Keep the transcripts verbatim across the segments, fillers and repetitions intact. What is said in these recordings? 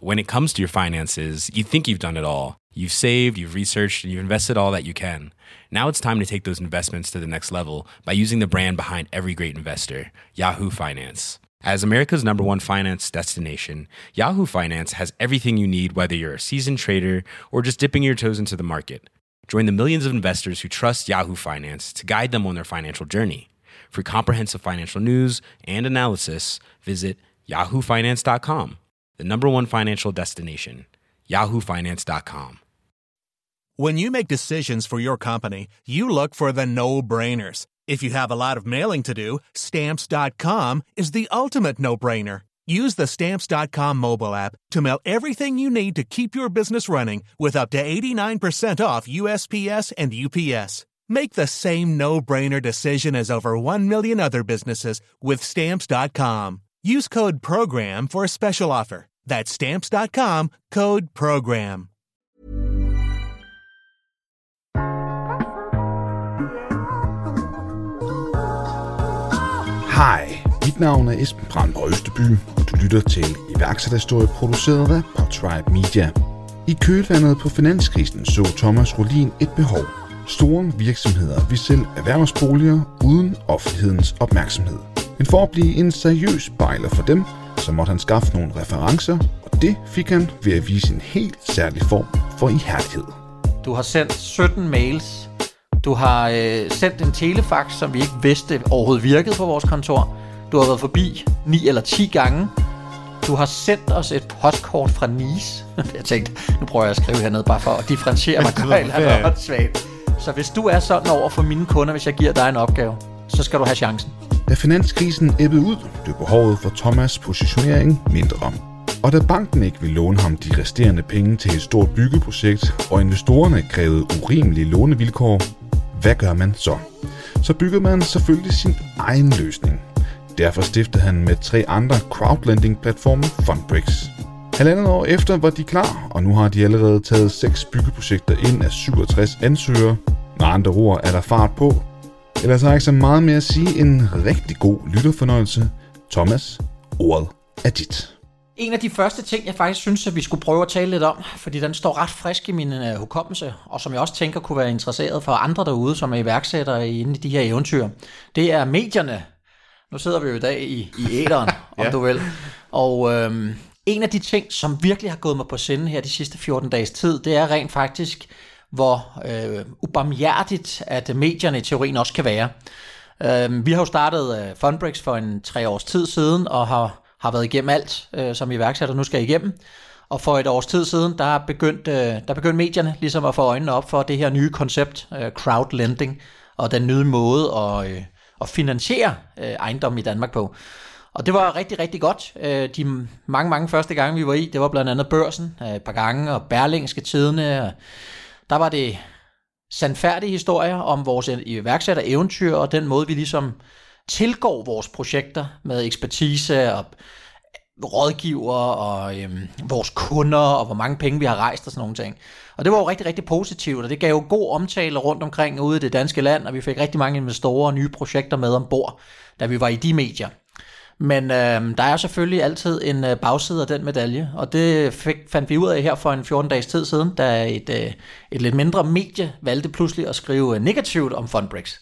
when it comes to your finances, you think you've done it all. You've saved, you've researched, and you've invested all that you can. Now it's time to take those investments to the next level by using the brand behind every great investor, Yahoo Finance. As America's number one finance destination, Yahoo Finance has everything you need, whether you're a seasoned trader or just dipping your toes into the market. Join the millions of investors who trust Yahoo Finance to guide them on their financial journey. For comprehensive financial news and analysis, visit yahoo finance dot com, the number one financial destination, yahoo finance dot com. When you make decisions for your company, you look for the no-brainers. If you have a lot of mailing to do, Stamps dot com is the ultimate no-brainer. Use the Stamps dot com mobile app to mail everything you need to keep your business running with up to eighty-nine percent off U S P S and U P S. Make the same no-brainer decision as over one million other businesses with Stamps dot com. Use code PROGRAM for a special offer. That's Stamps dot com, code PROGRAM. Hej, mit navn er Esben Brandborg Østeby, og du lytter til iværksætterhistorie produceret af Podtribe Media. I kølvandet på finanskrisen så Thomas Rolin et behov. Store virksomheder vil sælge erhvervsboliger uden offentlighedens opmærksomhed. Men for at blive en seriøs bejler for dem, så måtte han skaffe nogle referencer, og det fik han ved at vise en helt særlig form for ihærdighed. Du har sendt sytten mails. Du har øh, sendt en telefax, som vi ikke vidste overhovedet virkede på vores kontor. Du har været forbi ni eller ti gange. Du har sendt os et postkort fra Nice. Jeg tænkte, nu prøver jeg at skrive hernede, bare for at differentiere mig. Godt, så hvis du er sådan over for mine kunder, hvis jeg giver dig en opgave, så skal du have chancen. Da finanskrisen ebbede ud, blev behovet for Thomas' positionering mindre. Og da banken ikke ville låne ham de resterende penge til et stort byggeprojekt, og investorerne krævede urimelige lånevilkår, hvad gør man så? Så byggede man selvfølgelig sin egen løsning. Derfor stiftede han med tre andre crowdlending-platforme Fundbrix. Halvandet år efter var de klar, og nu har de allerede taget seks byggeprojekter ind af syvogtres ansøgere. Med andre ord er der fart på. Ellers har jeg ikke så meget mere at sige en rigtig god lytterfornøjelse. Thomas, ordet er dit. En af de første ting, jeg faktisk synes, at vi skulle prøve at tale lidt om, fordi den står ret frisk i min uh, hukommelse, og som jeg også tænker kunne være interesseret for andre derude, som er iværksættere inde i de her eventyr, det er medierne. Nu sidder vi jo i dag i, i æteren, om ja. du vil. Og øhm, en af de ting, som virkelig har gået mig på sinde her de sidste fjorten dages tid, det er rent faktisk, hvor øh, ubarmhjertigt, at medierne i teorien også kan være. Øh, vi har jo startet øh, Fundbrix for en tre års tid siden, og har har været igennem alt, øh, som iværksætter nu skal igennem. Og for et års tid siden, der begyndte øh, der begyndte medierne ligesom at få øjnene op for det her nye koncept, øh, crowdlending, og den nye måde at, øh, at finansiere øh, ejendom i Danmark på. Og det var rigtig, rigtig godt. Øh, de mange, mange første gange, vi var i, det var blandt andet Børsen, øh, et par gange, og Berlingske Tidende. Og der var det sandfærdige historier om vores iværksætter-eventyr, og den måde, vi ligesom tilgår vores projekter med ekspertise og rådgiver og øhm, vores kunder og hvor mange penge vi har rejst og sådan nogle ting. Og det var jo rigtig, rigtig positivt, og det gav jo god omtale rundt omkring ude i det danske land, og vi fik rigtig mange investorer og nye projekter med ombord, da vi var i de medier. Men øhm, der er selvfølgelig altid en øh, bagside af den medalje, og det fik, fandt vi ud af her for en fjorten dages tid siden, da et, øh, et lidt mindre medie valgte pludselig at skrive øh, negativt om Fundbrix.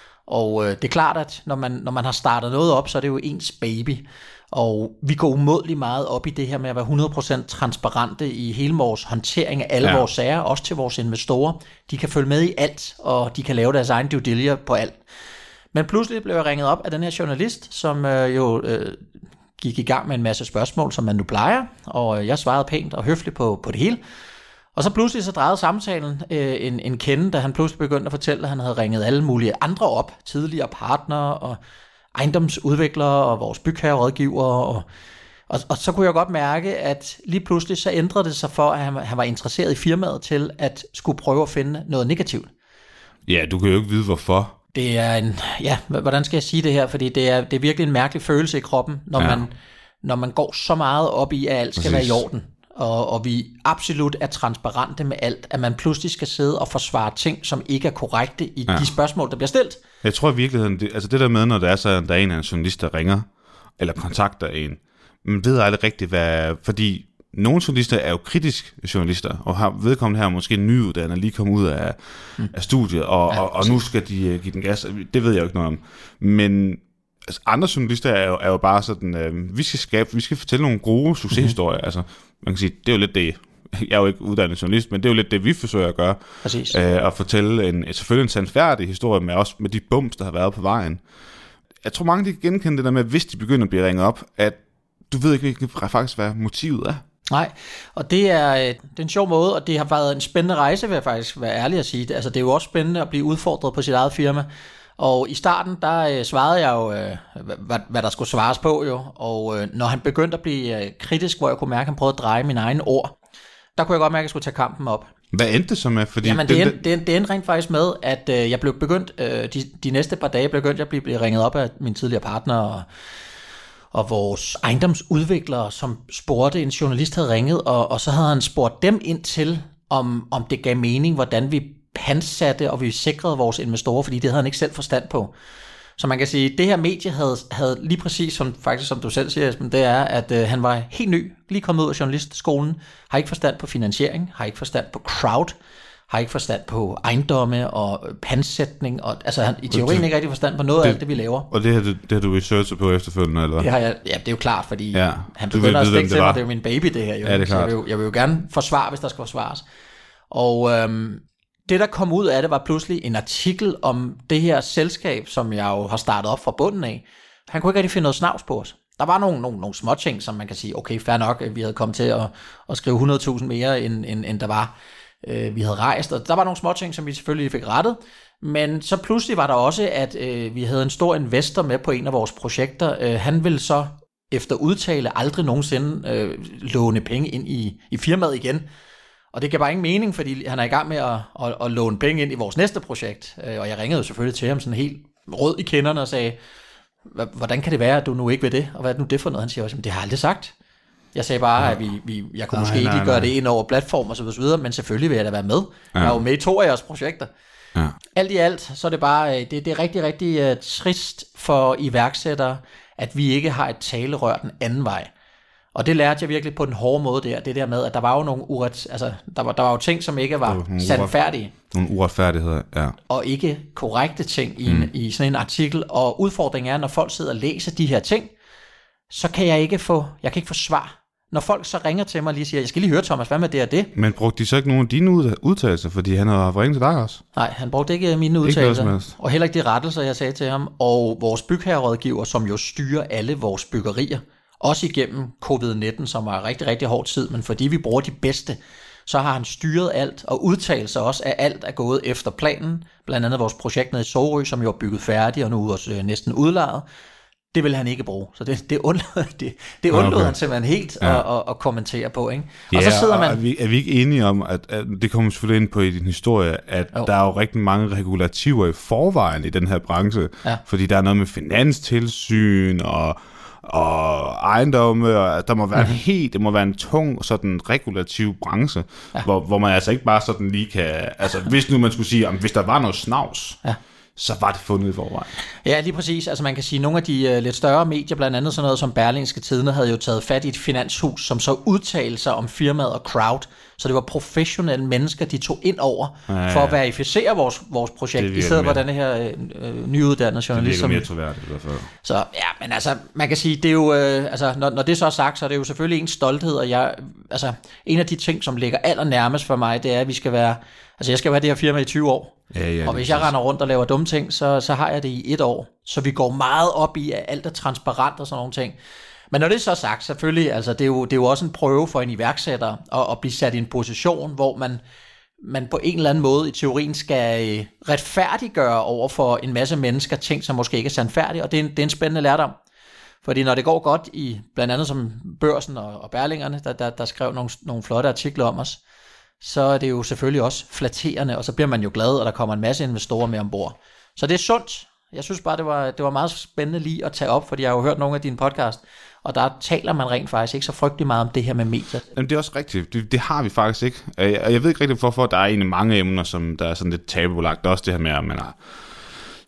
Og øh, det er klart, at når man, når man har startet noget op, så er det jo ens baby. Og vi går umådeligt meget op i det her med at være hundrede procent transparente i hele vores håndtering af alle ja. vores sager, også til vores investorer. De kan følge med i alt, og de kan lave deres egen due diligence på alt. Men pludselig blev jeg ringet op af den her journalist, som øh, jo øh, gik i gang med en masse spørgsmål, som man nu plejer. Og jeg svarede pænt og høfligt på, på det hele. Og så pludselig så drejede samtalen øh, en, en kende, da han pludselig begyndte at fortælle, at han havde ringet alle mulige andre op, tidligere partnere og ejendomsudviklere og vores bygherrerådgivere. Og, og, og så kunne jeg godt mærke, at lige pludselig så ændrede det sig for, at han, han var interesseret i firmaet til at skulle prøve at finde noget negativt. Ja, du kan jo ikke vide hvorfor. Det er en, ja, hvordan skal jeg sige det her? Fordi det er, det er virkelig en mærkelig følelse i kroppen, når, ja. man, når man går så meget op i, at alt skal Præcis. være i orden. Og, og vi absolut er transparente med alt, at man pludselig skal sidde og forsvare ting, som ikke er korrekte i ja. de spørgsmål, der bliver stillet. Jeg tror i virkeligheden, det, altså det der med, når der er, så, der er en af en journalist, der ringer, eller kontakter en, man ved aldrig rigtigt, hvad, fordi nogle journalister er jo kritisk journalister, og har vedkommende her måske nyuddannet, lige kommet ud af, mm. af studiet, og, ja, og, og nu skal de uh, give den gas. Det ved jeg jo ikke noget om. Men altså, andre journalister er jo, er jo bare sådan, øh, vi skal skabe, vi skal fortælle nogle gode succeshistorier. Mm-hmm. Altså, man kan sige, det er jo lidt det, jeg er jo ikke uddannet journalist, men det er jo lidt det, vi forsøger at gøre. Præcis. Øh, at fortælle en, selvfølgelig en sandfærdig historie, men også med de bumps, der har været på vejen. Jeg tror, mange de kan genkende det der med, hvis de begynder at blive ringet op, at du ved ikke, hvilket faktisk hvad motivet er. Nej, og det er, det er en sjov måde, og det har været en spændende rejse, vil jeg faktisk være ærlig at sige. Altså, det er jo også spændende at blive udfordret på sit eget firma. Og i starten, der øh, svarede jeg jo, øh, hvad, hvad der skulle svares på jo. Og øh, når han begyndte at blive øh, kritisk, hvor jeg kunne mærke, at han prøvede at dreje mine egne ord, der kunne jeg godt mærke, at jeg skulle tage kampen op. Hvad endte det så med? Fordi Jamen, det, endte, det, det endte rent faktisk med, at øh, jeg blev begyndt, øh, de, de næste par dage begyndte jeg at blive, blive ringet op af min tidligere partner, og, og vores ejendomsudviklere, som spurgte, en journalist havde ringet, og, og så havde han spurgt dem ind til, om, om det gav mening, hvordan vi pansatte, og vi sikrede vores investorer, fordi det havde han ikke selv forstand på. Så man kan sige, at det her medie havde, havde lige præcis, som, faktisk som du selv siger, Esben, det er, at øh, han var helt ny, lige kommet ud af journalistskolen, har ikke forstand på finansiering, har ikke forstand på crowd, har ikke forstand på ejendomme og pansætning, og altså han i teorien ikke rigtig forstand på noget det, af alt det, vi laver. Og det har du, det har du researchet på efterfølgende, eller? Det har jeg, ja, det er jo klart, fordi ja, han begynder at stikke til mig, det det er jo min baby, det her. Jo. Ja, det er klart. Så jeg vil, jeg vil jo gerne forsvare, hvis der skal forsvares. Og øhm, det, der kom ud af det, var pludselig en artikel om det her selskab, som jeg jo har startet op fra bunden af. Han kunne ikke rigtig finde noget snavs på os. Der var nogle, nogle, nogle små ting, som man kan sige, okay, fair nok, vi havde kommet til at, at skrive hundrede tusind mere, end, end, end der var. Øh, vi havde rejst, og der var nogle små ting, som vi selvfølgelig fik rettet. Men så pludselig var der også, at øh, vi havde en stor investor med på en af vores projekter. Øh, han ville så efter udtale aldrig nogensinde øh, låne penge ind i, i firmaet igen. Og det gav bare ingen mening, fordi han er i gang med at, at, at låne penge ind i vores næste projekt. Og jeg ringede jo selvfølgelig til ham sådan helt rød i kinderne og sagde, hvordan kan det være, at du nu ikke vil det? Og hvad er det nu det for noget? Han siger også, det har jeg aldrig sagt. Jeg sagde bare, ja. at vi, vi, jeg kunne nej, måske nej, ikke gøre nej. det ind over platform og så videre, men selvfølgelig vil jeg da være med. Ja. Jeg er jo med i to af jeres projekter. Ja. Alt i alt, så er det bare, det, det er rigtig, rigtig uh, trist for iværksættere, at vi ikke har et talerør den anden vej. Og det lærte jeg virkelig på den hårde måde der, det der med, at der var jo nogle uret, altså der var, der var jo ting, som ikke var sandfærdige. Nogle uretfærdigheder, ja. Og ikke korrekte ting i, mm. en, i sådan en artikel. Og udfordringen er, når folk sidder og læser de her ting, så kan jeg ikke få, jeg kan ikke få svar. Når folk så ringer til mig og lige siger, jeg skal lige høre Thomas, hvad med det og det? Men brugte de så ikke nogen af dine udtalelser, fordi han havde ringet til dig også? Nej, han brugte ikke mine udtalelser, og heller ikke de rettelser, jeg sagde til ham. Og vores bygherrerådgiver, som jo styrer alle vores byggerier, også igennem covid nitten, som var rigtig, rigtig hård tid, men fordi vi bruger de bedste, så har han styret alt, og udtalt sig også, at alt er gået efter planen. Blandt andet vores projekt nede i Sorø, som jo er bygget færdigt, og nu også næsten udlejet. Det vil han ikke bruge. Så det, det undlod, det, det undlod okay. han simpelthen helt ja. at, at, at kommentere på. Ikke? Og ja, så sidder man... er, vi, er vi ikke enige om, at, at det kommer selvfølgelig ind på i din historie, at jo. der er jo rigtig mange regulativer i forvejen i den her branche, ja. fordi der er noget med finanstilsyn og og ejendomme, og der må være mm-hmm. helt, det må være en tung sådan regulativ branche, ja. hvor, hvor man altså ikke bare sådan lige kan, altså hvis nu man skulle sige, om hvis der var noget snavs, ja. så var det fundet i forvejen. Ja, lige præcis. Altså man kan sige, at nogle af de uh, lidt større medier, blandt andet sådan noget som Berlingske Tidende, havde jo taget fat i et finanshus, som så udtalte sig om firmaet og crowd. Så det var professionelle mennesker, de tog ind over ja, ja, ja. for at verificere vores, vores projekt, i stedet for denne her øh, nyuddannede journalist. Det virker mere troværdigt i hvert fald. Så ja, men altså, man kan sige, det er jo, øh, altså, når, når det så er sagt, så er det jo selvfølgelig en stolthed, og jeg, altså, en af de ting, som ligger allernærmest for mig, det er, at vi skal være, altså jeg skal være det her firma i tyve år. Ja, ja, og hvis jeg render rundt og laver dumme ting, så, så har jeg det i et år. Så vi går meget op i, at alt er transparent og sådan nogle ting. Men når det er så sagt, selvfølgelig, altså det er jo, det er jo også en prøve for en iværksætter at, at blive sat i en position, hvor man, man på en eller anden måde i teorien skal retfærdiggøre over for en masse mennesker ting, som måske ikke er sandfærdige, og det er en, det er en spændende lærdom. Fordi når det går godt i blandt andet som Børsen og, og Berlingerne, der, der, der skrev nogle, nogle flotte artikler om os, så er det jo selvfølgelig også flatterende, og så bliver man jo glad, og der kommer en masse investorer med ombord. Så det er sundt. Jeg synes bare, det var, det var meget spændende lige at tage op, fordi jeg har jo hørt nogle af dine podcast, og der taler man rent faktisk ikke så frygtelig meget om det her med medier. Jamen det er også rigtigt. Det, det har vi faktisk ikke. Og jeg ved ikke rigtig, hvorfor der er egentlig mange emner, som der er sådan lidt tabubelagt. Også det her med, at man har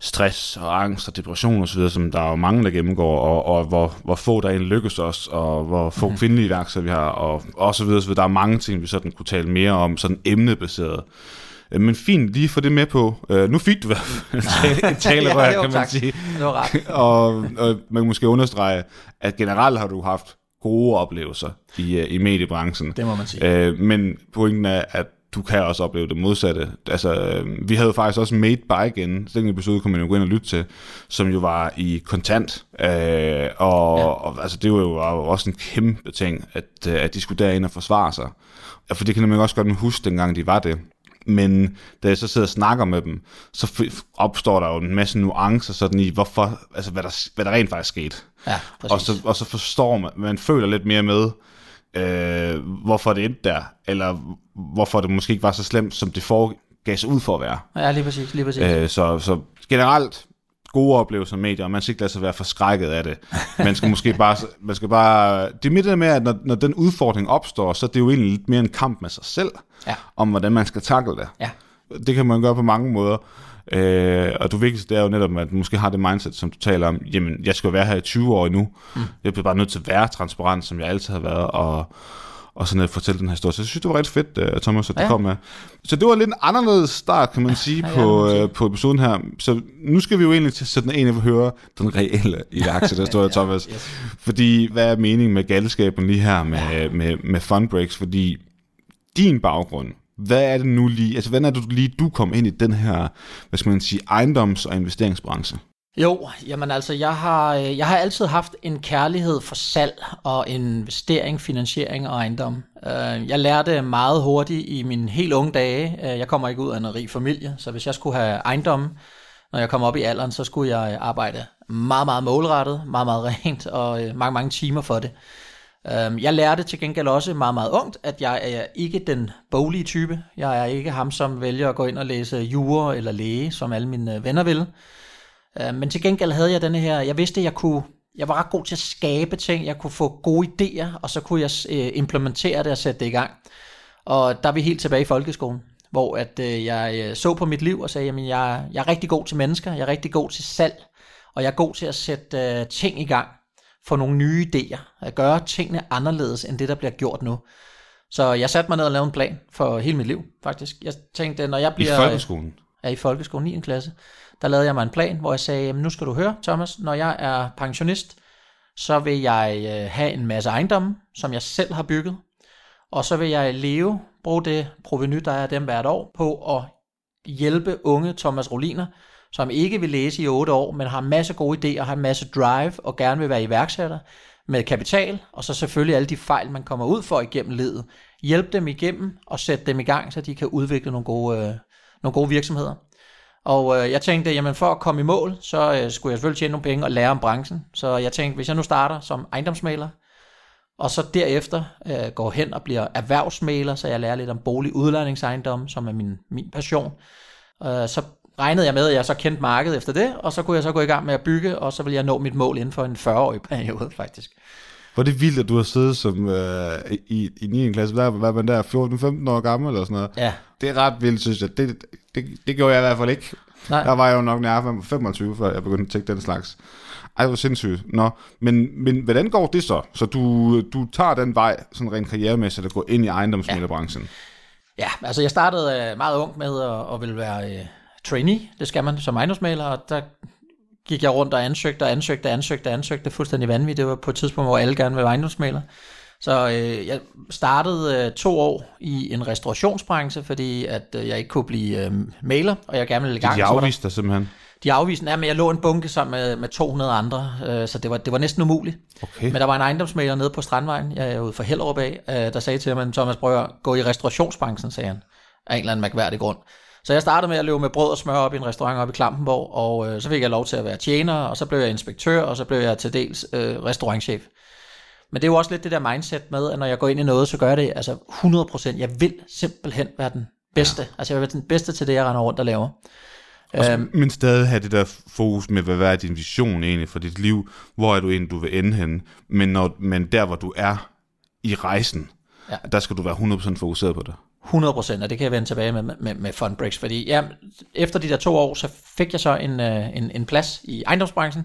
stress og angst og depression osv., som der er jo mange, der gennemgår, og, og hvor, hvor få der egentlig lykkes os, og hvor få mm-hmm. kvindelige iværksættere vi har, og, og så videre, så videre. Der er mange ting, vi sådan kunne tale mere om, sådan emnebaseret. Men fint, lige få det med på. Uh, nu fik du i hvert fald et talerør, ja, kan man sige. Det var ret. og, og man kan måske understrege, at generelt har du haft gode oplevelser i, i mediebranchen. Det må man sige. Uh, men pointen er, at du kan også opleve det modsatte. Altså, vi havde jo faktisk også Made by igen, den episode kunne man jo gå ind og lytte til, som jo var i kontant. Uh, og, ja. og altså, det var jo også en kæmpe ting, at, at de skulle derind og forsvare sig. For det kan man også godt huske, dengang de var det. Men da jeg så sidder og snakker med dem, så opstår der jo en masse nuancer sådan i, hvorfor, altså hvad der, hvad der rent faktisk skete. Ja, og, så, og så forstår man, man føler lidt mere med, øh, hvorfor det endte der, eller hvorfor det måske ikke var så slemt, som det foregav sig ud for at være. Ja, lige præcis. Lige præcis. Øh, så, så generelt gode oplevelser med medier, og man skal ikke lade sig være forskrækket af det. Man skal måske bare, man skal bare, det er midt det med, at når, når den udfordring opstår, så er det jo egentlig lidt mere en kamp med sig selv, ja. om hvordan man skal tackle det. Ja. Det kan man gøre på mange måder. Øh, og det vigtigste er jo netop, at du måske har det mindset, som du taler om, jamen, jeg skal jo være her i tyve år endnu. Mm. Jeg bliver bare nødt til at være transparent, som jeg altid har været, og og sådan at fortælle den her historie. Så jeg synes, det var rigtig fedt, Thomas, at du ja. kom med. Så det var lidt en anderledes start, kan man sige, ja, på, ja, på episoden her. Så nu skal vi jo egentlig til sådan en af at høre den reelle iværksætterhistorie, ja, Thomas. Yes. Fordi, hvad er meningen med galskaben lige her med, ja. med, med Fundbreaks? Fordi din baggrund, hvad er det nu lige, altså hvordan er det lige, du kom ind i den her, hvad skal man sige, ejendoms- og investeringsbranche? Jo, jamen altså, jeg har, jeg har altid haft en kærlighed for salg og investering, finansiering og ejendom. Jeg lærte meget hurtigt i mine helt unge dage. Jeg kommer ikke ud af en rig familie, så hvis jeg skulle have ejendomme, når jeg kom op i alderen, så skulle jeg arbejde meget, meget målrettet, meget, meget rent og mange, mange timer for det. Jeg lærte til gengæld også meget, meget ungt, at jeg er ikke den boglige type. Jeg er ikke ham, som vælger at gå ind og læse jura eller læge, som alle mine venner vil. Men til gengæld havde jeg denne her, jeg vidste, at jeg kunne, jeg var ret god til at skabe ting, jeg kunne få gode idéer, og så kunne jeg implementere det og sætte det i gang. Og der er vi helt tilbage i folkeskolen, hvor at jeg så på mit liv og sagde, jamen jeg, jeg er rigtig god til mennesker, jeg er rigtig god til salg, og jeg er god til at sætte ting i gang, få nogle nye idéer, at gøre tingene anderledes end det, der bliver gjort nu. Så jeg satte mig ned og lavede en plan for hele mit liv, faktisk. Jeg tænkte, når jeg bliver... I folkeskolen? Ja, i folkeskolen, niende klasse. Der lavede jeg mig en plan, hvor jeg sagde, jamen nu skal du høre, Thomas, når jeg er pensionist, så vil jeg have en masse ejendomme, som jeg selv har bygget, og så vil jeg leve, bruge det provenu, der er dem hvert år, på at hjælpe unge Thomas Roliner, som ikke vil læse i otte år, men har en masse gode idéer, har en masse drive, og gerne vil være iværksætter med kapital, og så selvfølgelig alle de fejl, man kommer ud for igennem livet. Hjælp dem igennem, og sæt dem i gang, så de kan udvikle nogle gode, øh, nogle gode virksomheder. Og øh, jeg tænkte, jamen for at komme i mål, så øh, skulle jeg selvfølgelig tjene nogle penge og lære om branchen. Så jeg tænkte, hvis jeg nu starter som ejendomsmægler, og så derefter øh, går hen og bliver erhvervsmægler, så jeg lærer lidt om bolig udlejningsejendom, som er min, min passion. Øh, så regnede jeg med, at jeg så kendte markedet efter det, og så kunne jeg så gå i gang med at bygge, og så ville jeg nå mit mål inden for en fyrre-årig periode faktisk. Hvor det vildt, at du har siddet som, øh, i, i niende klasse, hvad var man der, fjorten femten år gammel eller sådan noget? Ja. Det er ret vildt, synes jeg. Det, det, det gjorde jeg i hvert fald ikke. Nej. Der var jeg jo nok nærmere femogtyve, før jeg begyndte at tænke den slags. Ej, hvor sindssygt. Nå, men, men hvordan går det så? Så du, du tager den vej, sådan rent karrieremæssigt, at gå ind i ejendomsmæglerbranchen? Ja. ja, altså jeg startede meget ung med at, at ville være uh, trainee. Det skal man som ejendomsmægler, og der gik jeg rundt og ansøgte og ansøgte og ansøgte og ansøgte. Fuldstændig vanvittigt. Det var på et tidspunkt, hvor alle gerne ville være ejendomsmægler. Så øh, jeg startede øh, to år i en restaurationsbranche, fordi at øh, jeg ikke kunne blive øh, maler, og jeg gerne ville i gang. De afviste dig simpelthen? De afviste, ja, men jeg lå en bunke sammen med, med to hundrede andre, øh, så det var, det var næsten umuligt. Okay. Men der var en ejendomsmægler nede på Strandvejen, jeg er ude for Hellerup af, øh, der sagde til mig, Thomas, prøv at gå i restaurationsbranchen, sagde han, af en eller anden mærkværdig grund. Så jeg startede med at løbe med brød og smør op i en restaurant op i Klampenborg, og øh, så fik jeg lov til at være tjener, og så blev jeg inspektør, og så blev jeg til dels øh, restaurantchef. Men det er jo også lidt det der mindset med, at når jeg går ind i noget, så gør jeg det altså hundrede procent. Jeg vil simpelthen være den bedste. Ja. Altså jeg vil være den bedste til det, jeg render rundt og laver. Også, um, men stadig have det der fokus med, hvad er din vision egentlig for dit liv? Hvor er du egentlig, du vil ende henne? Men, når, men der, hvor du er i rejsen, ja. der skal du være hundrede procent fokuseret på det. hundrede procent, og det kan jeg vende tilbage med, med, med Fundbrix, fordi ja, efter de der to år, så fik jeg så en, en, en plads i ejendomsbranchen,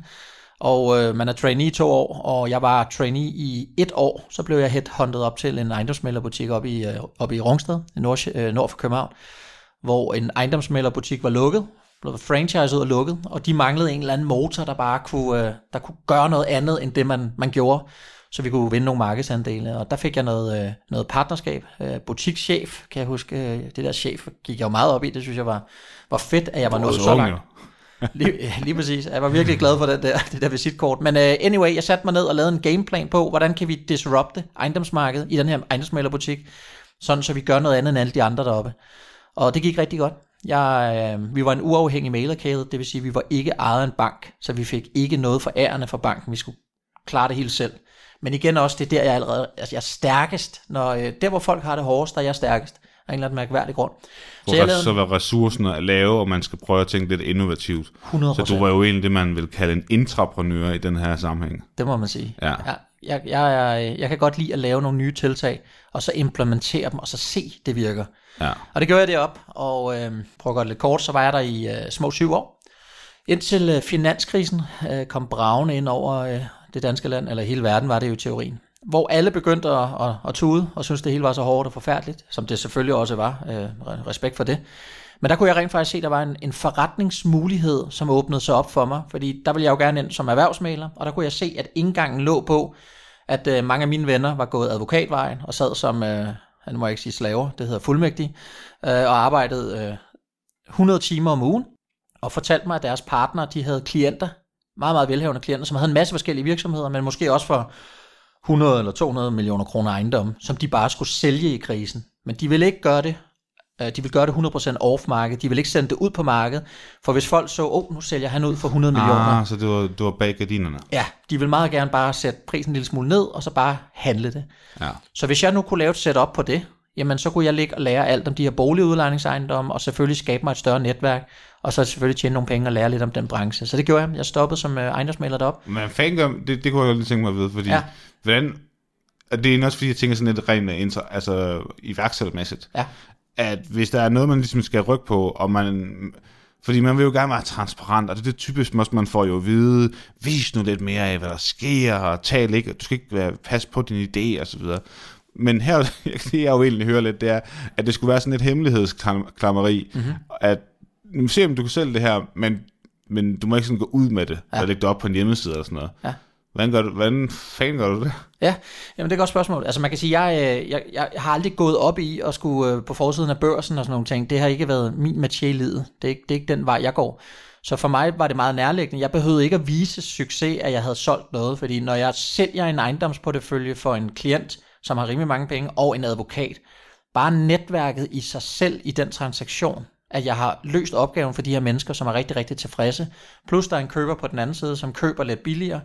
og øh, man er trainee i to år, og jeg var trainee i et år, så blev jeg headhunted op til en ejendomsmæglerbutik op i, øh, op i Rungsted, nord, øh, nord for København, hvor en ejendomsmæglerbutik var lukket, blev franchise ud og lukket, og de manglede en eller anden motor, der bare kunne, øh, der kunne gøre noget andet, end det man, man gjorde, så vi kunne vinde nogle markedsandele, og der fik jeg noget, øh, noget partnerskab, øh, butikschef, kan jeg huske, øh, det der chef gik jeg jo meget op i, det synes jeg var, var fedt, at jeg var nået så langt. lige, lige præcis, jeg var virkelig glad for det der, det der visitkort, men uh, anyway, jeg satte mig ned og lavede en gameplan på, hvordan kan vi disrupte ejendomsmarkedet i den her ejendomsmæglerbutik, sådan så vi gør noget andet end alle de andre deroppe, og det gik rigtig godt. Jeg, øh, vi var en uafhængig mailerkæde, det vil sige, at vi var ikke ejet af en bank, så vi fik ikke noget forærende fra banken, vi skulle klare det hele selv. Men igen også, det er der, jeg er allerede altså jeg er stærkest, når øh, der, hvor folk har det hårdest, der er jeg stærkest, af en eller anden mærkværdig grund. Hvor så, lavede, så var ressourcerne at lave, og man skal prøve at tænke lidt innovativt. hundrede procent. Så du var jo egentlig det, man vil kalde en intraprenør i den her sammenhæng. Det må man sige. Ja. Jeg, jeg, jeg, jeg kan godt lide at lave nogle nye tiltag, og så implementere dem, og så se, det virker. Ja. Og det gjorde jeg derop, og øh, prøv at gøre det lidt kort, så var jeg der i øh, små syv år. Indtil øh, finanskrisen øh, kom bragende ind over øh, det danske land, eller hele verden var det jo i teorien, hvor alle begyndte at, at, at tude, og synes det hele var så hårdt og forfærdeligt, som det selvfølgelig også var, øh, respekt for det. Men der kunne jeg rent faktisk se, at der var en, en forretningsmulighed, som åbnede sig op for mig, fordi der ville jeg jo gerne ind som erhvervsmægler, og der kunne jeg se, at indgangen lå på, at øh, mange af mine venner var gået advokatvejen, og sad som, øh, nu må jeg ikke sige slaver, det hedder fuldmægtige, øh, og arbejdede øh, hundrede timer om ugen, og fortalte mig, at deres partnere, de havde klienter, meget, meget velhavende klienter, som havde en masse forskellige virksomheder, men måske også for hundrede eller to hundrede millioner kroner ejendomme, som de bare skulle sælge i krisen. Men de ville ikke gøre det. De ville gøre det hundrede procent off-market. De ville ikke sende det ud på markedet, for hvis folk så, åh, oh, nu sælger han ud for hundrede millioner. Ah, så det var, det var bag gardinerne. Ja, de ville meget gerne bare sætte prisen en lille smule ned, og så bare handle det. Ja. Så hvis jeg nu kunne lave et setup på det, jamen så kunne jeg ligge og lære alt om de her boligudlejningsejendomme, og selvfølgelig skabe mig et større netværk, og så selvfølgelig tjene nogle penge og lære lidt om den branche. Så det gjorde jeg. Jeg stoppede som ejendomsmægler deroppe. Men fanden gør, det, det kunne jeg lige tænke mig at vide, fordi, ja. hvordan, og det er også fordi, jeg tænker sådan lidt rent inter, altså iværksættermæssigt, ja. at hvis der er noget, man ligesom skal rykke på, og man, fordi man vil jo gerne være transparent, og det er det typisk, man får jo at vide, vis nu lidt mere af, hvad der sker, og tal ikke, du skal ikke være, passe på din idé, og så videre. Men her, det jeg jo egentlig hører lidt, det er, at det skulle være sådan et hemmelighedsklammeri, mm-hmm. at se om du kan sælge det her, men, men du må ikke sådan gå ud med det, ja. Og lægge det op på en hjemmeside eller sådan noget. Ja. Hvordan, gør du, hvordan fanden gør du det? Ja, jamen det er et godt spørgsmål. Altså man kan sige, jeg, jeg, jeg har aldrig gået op i at skulle på forsiden af børsen og sådan nogle ting. Det har ikke været min metier i livet. Det er ikke, det er ikke den vej, jeg går. Så for mig var det meget nærliggende. Jeg behøvede ikke at vise succes, at jeg havde solgt noget, fordi når jeg sælger en ejendomsportefølje for en klient, som har rimelig mange penge, og en advokat, bare netværket i sig selv i den transaktion, at jeg har løst opgaven for de her mennesker, som er rigtig, rigtig tilfredse, plus der er en køber på den anden side, som køber lidt billigere.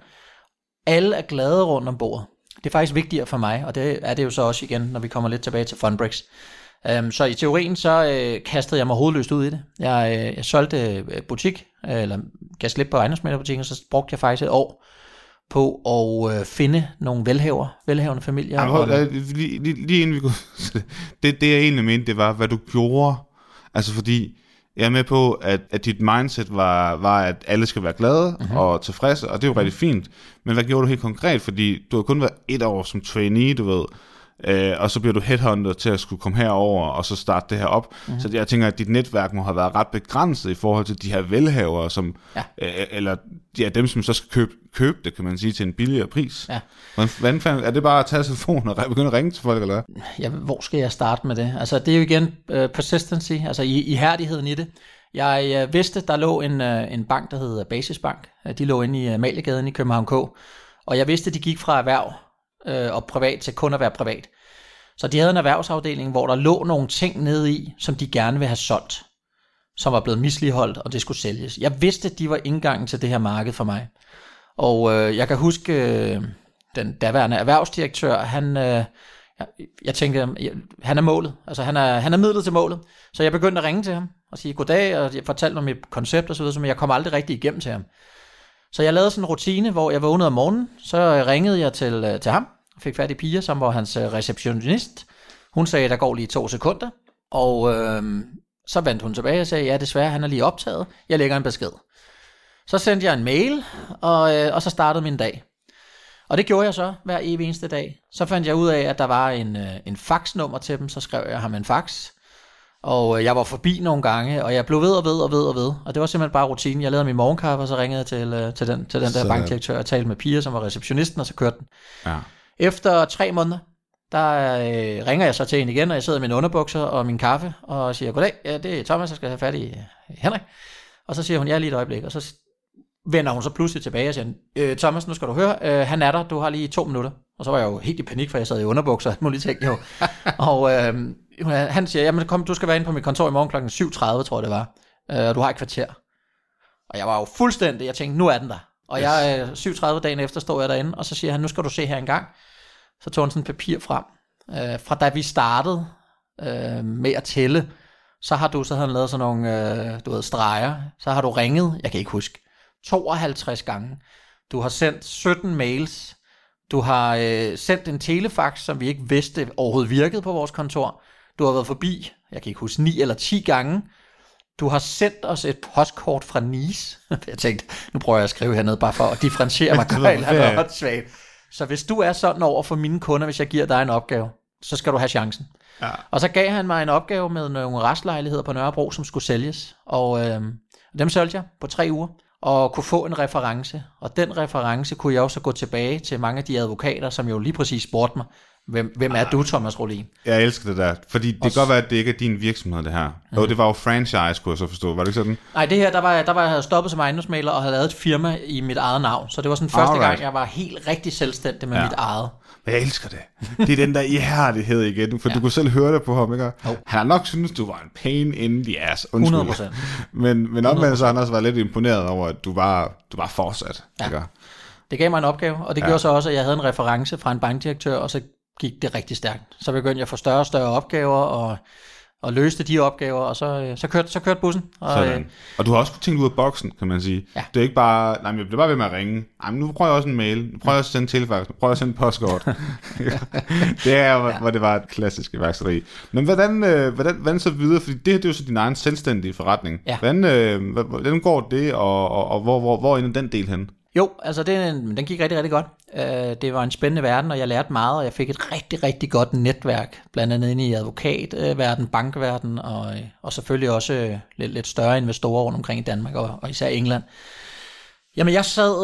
Alle er glade rundt om bordet. Det er faktisk vigtigere for mig, og det er det jo så også igen, når vi kommer lidt tilbage til Fundbrix. Um, så i teorien, så øh, kastede jeg mig hovedløst ud i det. Jeg, øh, jeg solgte øh, butik, øh, eller gav slip på ejendomsmæglerbutikken, og så brugte jeg faktisk et år på at øh, finde nogle velhaver, velhavende familier. Ja, hold, lige, lige, lige inden vi går, det, det jeg egentlig mente, det var, hvad du gjorde. Altså fordi, jeg er med på, at, at dit mindset var, var, at alle skal være glade mm-hmm. og tilfredse, og det er jo rigtig fint. Men hvad gjorde du helt konkret? Fordi du har kun været et år som trainee, du ved, øh, og så bliver du headhunter til at skulle komme herover og så starte det her op. Mm-hmm. Så jeg tænker, at dit netværk må have været ret begrænset i forhold til de her velhavere, som, ja. øh, eller ja, dem, som så skal købe, købe det, kan man sige, til en billigere pris. Ja. Hvordan fanden, er det bare at tage telefonen og begynde at ringe til folk, eller hvad? Ja, hvor skal jeg starte med det? Altså, det er jo igen uh, persistency, altså ihærdigheden i det. Jeg uh, vidste, der lå en, uh, en bank, der hedder Basisbank. Uh, de lå inde i uh, Malegaden i København K. Og jeg vidste, de gik fra erhverv uh, og privat til kun at være privat. Så de havde en erhvervsafdeling, hvor der lå nogle ting nede i, som de gerne ville have solgt, som var blevet misligeholdt, og det skulle sælges. Jeg vidste, de var indgangen til det her marked for mig. Og øh, jeg kan huske, øh, den daværende erhvervsdirektør, han, øh, jeg, jeg tænkte, jeg, han er målet, altså han er, han er midlet til målet. Så jeg begyndte at ringe til ham og sige goddag, og jeg fortalte om mit koncept og så videre, men jeg kom aldrig rigtig igennem til ham. Så jeg lavede sådan en rutine, hvor jeg vågnede om morgenen, så ringede jeg til, til ham, fik fat i Pia, som var hans receptionist. Hun sagde, der går lige to sekunder. Og øh, så vendte hun tilbage og sagde, ja desværre, han er lige optaget, jeg lægger en besked. Så sendte jeg en mail, og, øh, og så startede min dag. Og det gjorde jeg så hver evig eneste dag. Så fandt jeg ud af, at der var en, øh, en faxnummer til dem, så skrev jeg ham en fax. Og øh, jeg var forbi nogle gange, og jeg blev ved og ved og ved og ved. Og det var simpelthen bare rutinen. Jeg lavede min morgenkaffe, og så ringede jeg til, øh, til den, til den der bankdirektør og talte med Pia, som var receptionisten, og så kørte den. Ja. Efter tre måneder, der øh, ringer jeg så til hende igen, og jeg sidder i mine underbukser og min kaffe, og siger, goddag, ja, det er Thomas, jeg skal have fat i Henrik. Og så siger hun, ja, lige et øjeblik, og så vender hun så pludselig tilbage og siger, øh, Thomas, nu skal du høre, øh, han er der, du har lige to minutter. Og så var jeg jo helt i panik, for jeg sad i underbukser, må lige tænke jo. Og øh, han siger, jamen kom, du skal være inde på mit kontor i morgen klokken syv tredive, tror jeg det var, øh, og du har et kvarter. Og jeg var jo fuldstændig, jeg tænkte, nu er den der. Og yes. jeg øh, syv tredive dagen efter står jeg derinde, og så siger han, nu skal du se her en gang. Så tog han sådan et papir frem. Øh, fra da vi startede øh, med at tælle, så har du så havde han lavet sådan nogle øh, du ved, streger. Så har du ringet, jeg kan ikke huske, tooghalvtreds gange. Du har sendt sytten mails. Du har øh, sendt en telefax, som vi ikke vidste overhovedet virkede på vores kontor. Du har været forbi, jeg kan ikke huske, ni eller ti gange. Du har sendt os et postkort fra Nice. Jeg tænkte, nu prøver jeg at skrive hernede, bare for at differentiere mig. Svagt. Så hvis du er sådan over for mine kunder, hvis jeg giver dig en opgave, så skal du have chancen. Ja. Og så gav han mig en opgave med nogle restlejligheder på Nørrebro, som skulle sælges. Og øh, dem solgte jeg på tre uger. Og kunne få en reference. Og den reference kunne jeg også gå tilbage til mange af de advokater, som jo lige præcis spurgte mig, hvem, hvem er du, Thomas Rolin? Jeg elsker det der, fordi det kan godt være, at det ikke er din virksomhed, det her. Mm. Jo, det var jo franchise, kunne jeg så forstå. Var det ikke sådan? Nej, det her, der var, der var jeg havde stoppet som ejendomsmægler og havde lavet et firma i mit eget navn. Så det var sådan første Alright. gang, jeg var helt rigtig selvstændig med ja. mit eget. Men jeg elsker det. Det er den der ihærdighed igen, for ja. du kunne selv høre det på ham, ikke? Oh. Han har nok syntes, du var en pain in the ass. Undskyld. hundrede procent. Men, men omvendt så har han også været lidt imponeret over, at du var, du var fortsat. Ja. Ikke? Det gav mig en opgave, og det ja. gjorde så også, at jeg havde en reference fra en bankdirektør, og så gik det rigtig stærkt. Så begyndte jeg at få større og større opgaver, og, og løste de opgaver, og så, så, kørte, så kørte bussen. Og, øh, og du har også tænkt ud af boksen, kan man sige. Ja. Det er ikke bare, nej, men jeg bliver bare ved med at ringe. Nej, men nu prøver jeg også en mail, nu prøver jeg også at sende telefax, nu prøver jeg at sende postkort. Det er jo, ja. hvor det var et klassisk iværksætteri. Men hvordan, øh, hvordan, hvordan så videre, fordi det her det er jo så din egen selvstændige forretning. Ja. Hvordan, øh, hvordan går det, og, og, og hvor, hvor, hvor ender den del hen? Jo, altså den, den gik rigtig, rigtig godt. Det var en spændende verden, og jeg lærte meget, og jeg fik et rigtig, rigtig godt netværk, blandt andet inde i advokatverden, bankverden, og, og selvfølgelig også lidt, lidt større investorer rundt omkring i Danmark, og, og især England. Jamen jeg sad,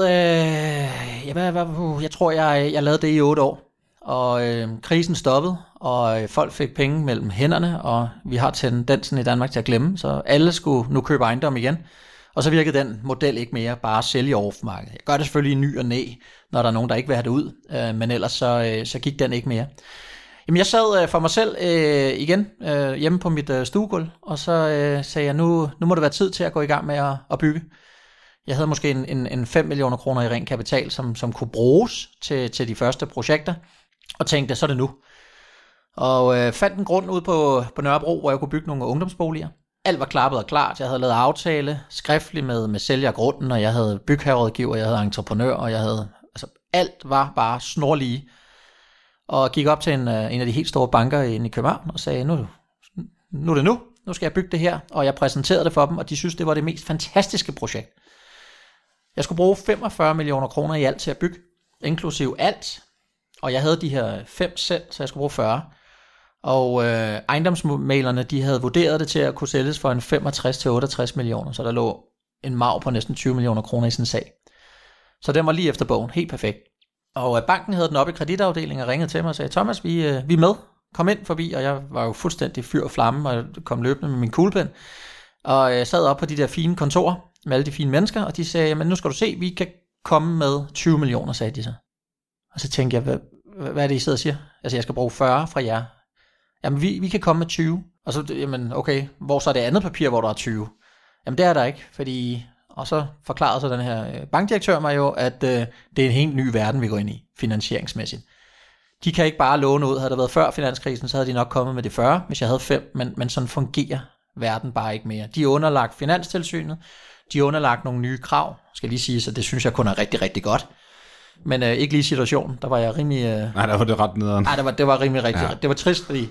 øh, jeg, jeg, jeg tror, jeg, jeg lavede det i otte år, og øh, krisen stoppede, og folk fik penge mellem hænderne, og vi har tendensen i Danmark til at glemme, så alle skulle nu købe ejendom igen. Og så virkede den model ikke mere bare at sælge off-markedet. Jeg gør det selvfølgelig i ny og næ, når der er nogen, der ikke vil have det ud, øh, men ellers så, øh, så gik den ikke mere. Jamen jeg sad øh, for mig selv øh, igen øh, hjemme på mit øh, stuegulv, og så øh, sagde jeg, nu, nu må det være tid til at gå i gang med at, at bygge. Jeg havde måske en, en, en fem millioner kroner i ren kapital, som, som kunne bruges til, til de første projekter, og tænkte, så er det nu. Og øh, fandt en grund ud på, på Nørrebro, hvor jeg kunne bygge nogle ungdomsboliger. Alt var klappet og klart. Jeg havde lavet aftale skriftligt med, med sælger af grunden, og jeg havde bygherrerådgiver, jeg havde entreprenør, og jeg havde, altså alt var bare snorlige. Og gik op til en, en af de helt store banker inde i København og sagde, nu, nu er det nu, nu skal jeg bygge det her. Og jeg præsenterede det for dem, og de synes, det var det mest fantastiske projekt. Jeg skulle bruge femogfyrre millioner kroner i alt til at bygge, inklusiv alt. Og jeg havde de her fem selv, så jeg skulle bruge fyrre. Og øh, ejendomsmæglerne, de havde vurderet det til at kunne sælges for en femogtres til otteogtres millioner, så der lå en marg på næsten tyve millioner kroner i sin sag. Så den var lige efter bogen, helt perfekt. Og øh, banken havde den oppe i kreditafdelingen og ringede til mig og sagde, Thomas, vi, øh, vi er med, kom ind forbi, og jeg var jo fuldstændig fyr og flamme, og kom løbende med min kuglepen, og jeg øh, sad op på de der fine kontorer med alle de fine mennesker, og de sagde, men nu skal du se, vi kan komme med tyve millioner, sagde de så. Og så tænkte jeg, hvad, hvad er det, I sidder og siger? Altså, jeg skal bruge fyrre fra jer. Jamen, vi, vi kan komme med tyve. Og så, jamen, okay, hvor så er det andet papir, hvor der er tyve? Jamen, det er der ikke, fordi... Og så forklarede så den her bankdirektør mig jo, at øh, det er en helt ny verden, vi går ind i, finansieringsmæssigt. De kan ikke bare låne ud. Havde det været før finanskrisen, så havde de nok kommet med de fyrre, hvis jeg havde fem, men, men sådan fungerer verden bare ikke mere. De er underlagt Finanstilsynet, de er underlagt nogle nye krav, skal lige sige, så det synes jeg kun er rigtig, rigtig godt. Men øh, ikke lige situationen, der var jeg rimelig... Øh... Nej, der var det ret nederen. Nej, det var, det var rimelig rigtigt. Ja. Det var trist, fordi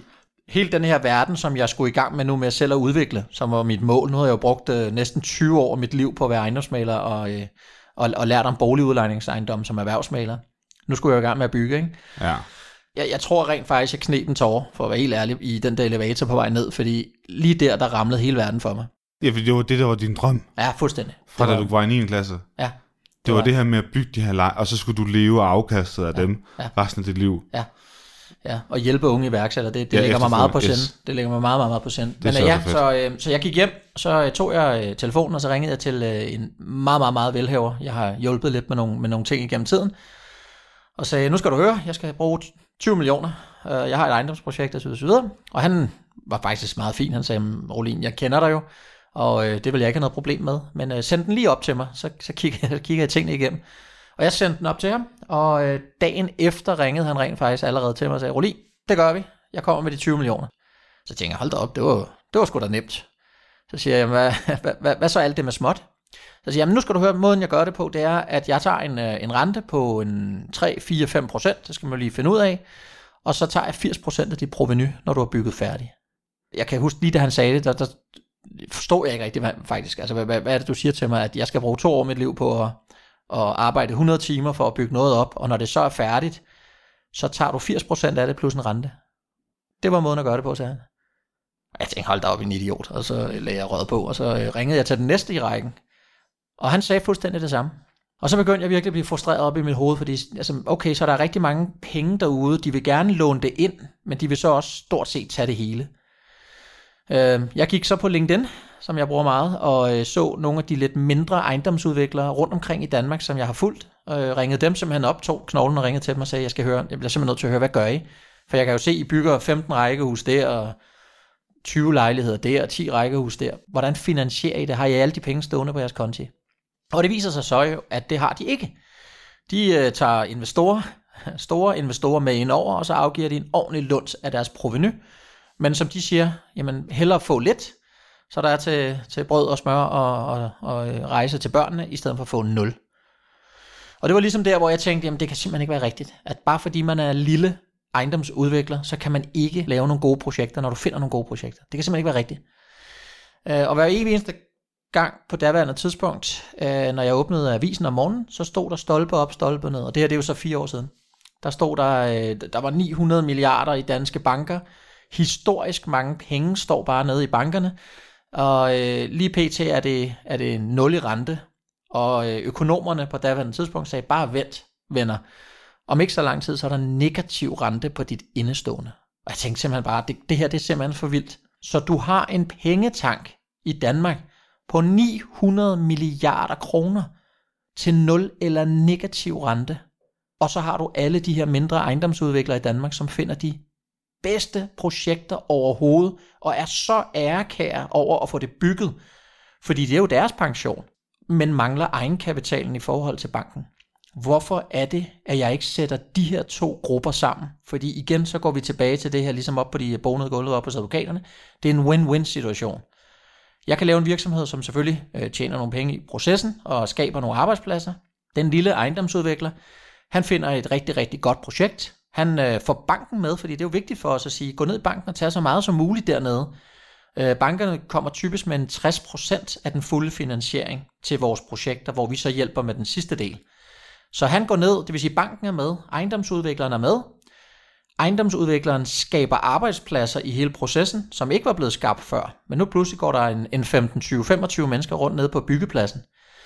hele den her verden, som jeg skulle i gang med nu med selv at udvikle, som var mit mål. Nu har jeg jo brugt øh, næsten tyve år af mit liv på at være ejendomsmaler og, øh, og, og lært om boligudlejningsejendom som erhvervsmaler. Nu skulle jeg jo i gang med at bygge, ikke? Ja. Jeg, jeg tror rent faktisk, jeg kneb en tårer, for at være helt ærlig, i den der elevator på vej ned, fordi lige der, der ramlede hele verden for mig. Ja, for det var det, der var din drøm. Ja, fuldstændig. Fra var, da du var i niende klasse. Ja. Det, det var, var det her med at bygge de her lej, og så skulle du leve af afkastet af ja, dem ja. resten af dit liv. Ja. Ja, og hjælpe unge iværksættere, det, det ja, ligger mig meget på yes. sind. Det ligger mig meget, meget, meget på sind. Det Men så ja, så, øh, så jeg gik hjem, så øh, tog jeg øh, telefonen, og så ringede jeg til øh, en meget, meget, meget velhaver. Jeg har hjulpet lidt med nogle, med nogle ting igennem tiden. Og sagde, nu skal du høre, jeg skal bruge tyve millioner. Øh, jeg har et ejendomsprojekt, og så videre. Og han var faktisk meget fin. Han sagde, Rolin, jeg kender dig jo, og øh, det vil jeg ikke have noget problem med. Men øh, send den lige op til mig, så, så kigger, jeg, kigger jeg tingene igennem. Og jeg sendte den op til ham, og øh, dagen efter ringede han rent faktisk allerede til mig og sagde, Rolin, det gør vi. Jeg kommer med de tyve millioner. Så tænker jeg, hold da op, det var, det var sgu da nemt. Så siger jeg, hvad, hvad, hvad, hvad så alt det med småt? Så siger jeg, nu skal du høre, måden jeg gør det på, det er, at jeg tager en, en rente på en tre, fire, fem procent, det skal man lige finde ud af, og så tager jeg firs procent af dit provenu, når du har bygget færdig. Jeg kan huske lige, da han sagde det, der, der forstår jeg ikke rigtig, hvad, faktisk. Altså, hvad, hvad er det, du siger til mig, at jeg skal bruge to år af mit liv på at, at arbejde hundrede timer for at bygge noget op, og når det så er færdigt, så tager du firs procent af det plus en rente. Det var måden at gøre det på, sagde han. Jeg tænkte, hold da op, en idiot. Og så lagde jeg rød på, og så ringede jeg til den næste i rækken. Og han sagde fuldstændig det samme. Og så begyndte jeg virkelig at blive frustreret op i mit hoved, fordi altså, okay, så der er rigtig mange penge derude. De vil gerne låne det ind, men de vil så også stort set tage det hele. Jeg gik så på LinkedIn, som jeg bruger meget, og så nogle af de lidt mindre ejendomsudviklere rundt omkring i Danmark, som jeg har fulgt. Og ringede dem simpelthen op, tog knoglen og ringede til dem og sagde, jeg skal høre, jeg bliver simpelthen nødt til at høre, hvad gør I? For jeg kan jo se, I bygger femten rækkehus der, og tyve lejligheder der, og ti rækkehus der. Hvordan finansierer I det? Har I alle de penge stående på jeres konti? Og det viser sig så jo, at det har de ikke. De øh, tager investorer, store investorer med ind over, og så afgiver de en ordentlig lunds af deres provenu. Men som de siger, jamen hellere få lidt, så der er til, til brød og smør og, og, og rejse til børnene, i stedet for at få nul. Og det var ligesom der, hvor jeg tænkte, jamen det kan simpelthen ikke være rigtigt. At bare fordi man er lille ejendomsudvikler, så kan man ikke lave nogle gode projekter, når du finder nogle gode projekter. Det kan simpelthen ikke være rigtigt. Og hver evig eneste gang på daværende tidspunkt, når jeg åbnede avisen om morgenen, så stod der stolpe op, stolpe ned. Og det her, det er jo så fire år siden. Der stod der, der var ni hundrede milliarder i danske banker. Historisk mange penge står bare nede i bankerne. Og lige pt. er det, er det nul i rente. Og økonomerne på daværende tidspunkt sagde, bare vent, venner. Om ikke så lang tid, så er der negativ rente på dit indestående. Og jeg tænkte simpelthen bare, det, det her det er simpelthen for vildt. Så du har en pengetank i Danmark på ni hundrede milliarder kroner til nul eller negativ rente. Og så har du alle de her mindre ejendomsudviklere i Danmark, som finder de bedste projekter overhovedet, og er så ærekære over at få det bygget. Fordi det er jo deres pension, men mangler egenkapitalen i forhold til banken. Hvorfor er det, at jeg ikke sætter de her to grupper sammen? Fordi igen, så går vi tilbage til det her, ligesom op på de bonede gulvet op hos advokaterne. Det er en win-win situation. Jeg kan lave en virksomhed, som selvfølgelig øh, tjener nogle penge i processen og skaber nogle arbejdspladser. Den lille ejendomsudvikler, han finder et rigtig, rigtig godt projekt. Han øh, får banken med, fordi det er jo vigtigt for os at sige, gå ned i banken og tage så meget som muligt dernede. Øh, bankerne kommer typisk med en tres procent af den fulde finansiering til vores projekter, hvor vi så hjælper med den sidste del. Så han går ned, det vil sige banken er med, ejendomsudvikleren er med. Ejendomsudvikleren skaber arbejdspladser i hele processen, som ikke var blevet skabt før. Men nu pludselig går der en, en femten, tyve, femogtyve mennesker rundt nede på byggepladsen.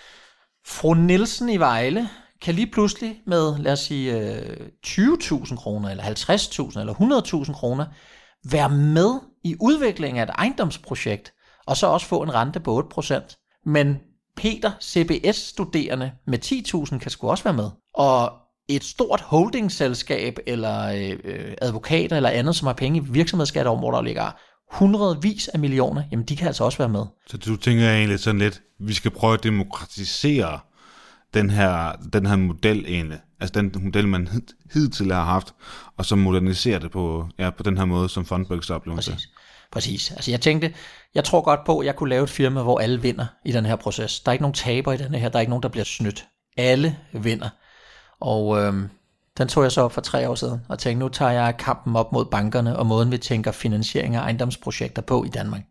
Fru Nielsen i Vejle kan lige pludselig med, lad os sige, tyve tusind kroner, eller halvtreds tusind, eller hundrede tusind kroner, være med i udviklingen af et ejendomsprojekt, og så også få en rente på otte procent. Men Peter, C B S-studerende med ti tusind kan sgu også være med. Og et stort holdingselskab, eller øh, advokater, eller andet, som har penge i virksomhedsskatteområder, hvor der ligger hundredvis af millioner, jamen de kan altså også være med. Så du tænker egentlig sådan lidt, vi skal prøve at demokratisere den her, den her model egentlig, altså den model, man hidtil har haft, og så modernisere det på, ja, på den her måde, som Fundbøks oplevelse. Præcis. Præcis. Altså jeg tænkte, jeg tror godt på, at jeg kunne lave et firma, hvor alle vinder i den her proces. Der er ikke nogen taber i den her, der er ikke nogen, der bliver snydt. Alle vinder. Og øhm, Den tog jeg så op for tre år siden, og tænkte, nu tager jeg kampen op mod bankerne, og måden vi tænker finansiering af ejendomsprojekter på i Danmark.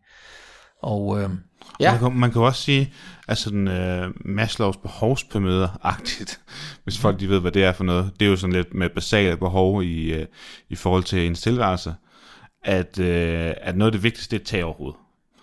Og øh, ja. Man kan, man kan også sige, at sådan øh, Maslows behovspyramide-agtigt, hvis folk de ved, hvad det er for noget. Det er jo sådan lidt med basale behov i, øh, i forhold til ens tilværelse, at, øh, at noget af det vigtigste er tag over hovedet.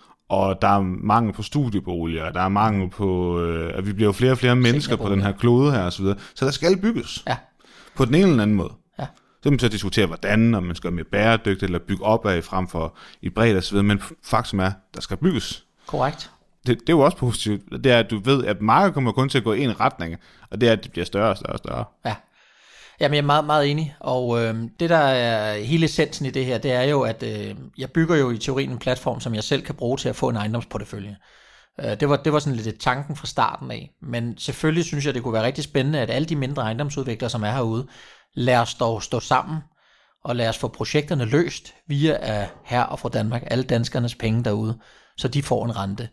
Og der er mangel på studieboliger, der er mangel på, øh, at vi bliver jo flere og flere mennesker på den her klode her og så videre. Så der skal bygges. Ja. På den ene eller anden måde. Ja. Så kan man så diskutere, hvordan, om man skal være mere bæredygtigt, eller bygge op af frem for i bredt og så videre. Men faktum er, der skal bygges. Korrekt. Det, det er jo også positivt. Det er, at du ved, at markedet kommer kun til at gå i en retning, og det er, at det bliver større og større og større. Ja. Jamen, jeg er meget, meget enig, og øh, det der er hele essensen i det her, det er jo, at øh, jeg bygger jo i teorien en platform, som jeg selv kan bruge til at få en ejendomsportefølje. Øh, det, var, det var sådan lidt tanken fra starten af, men selvfølgelig synes jeg, det kunne være rigtig spændende, at alle de mindre ejendomsudviklere, som er herude, lad os dog stå sammen, og lad os få projekterne løst via uh, her og fra Danmark, alle danskernes penge derude, så de får en rente.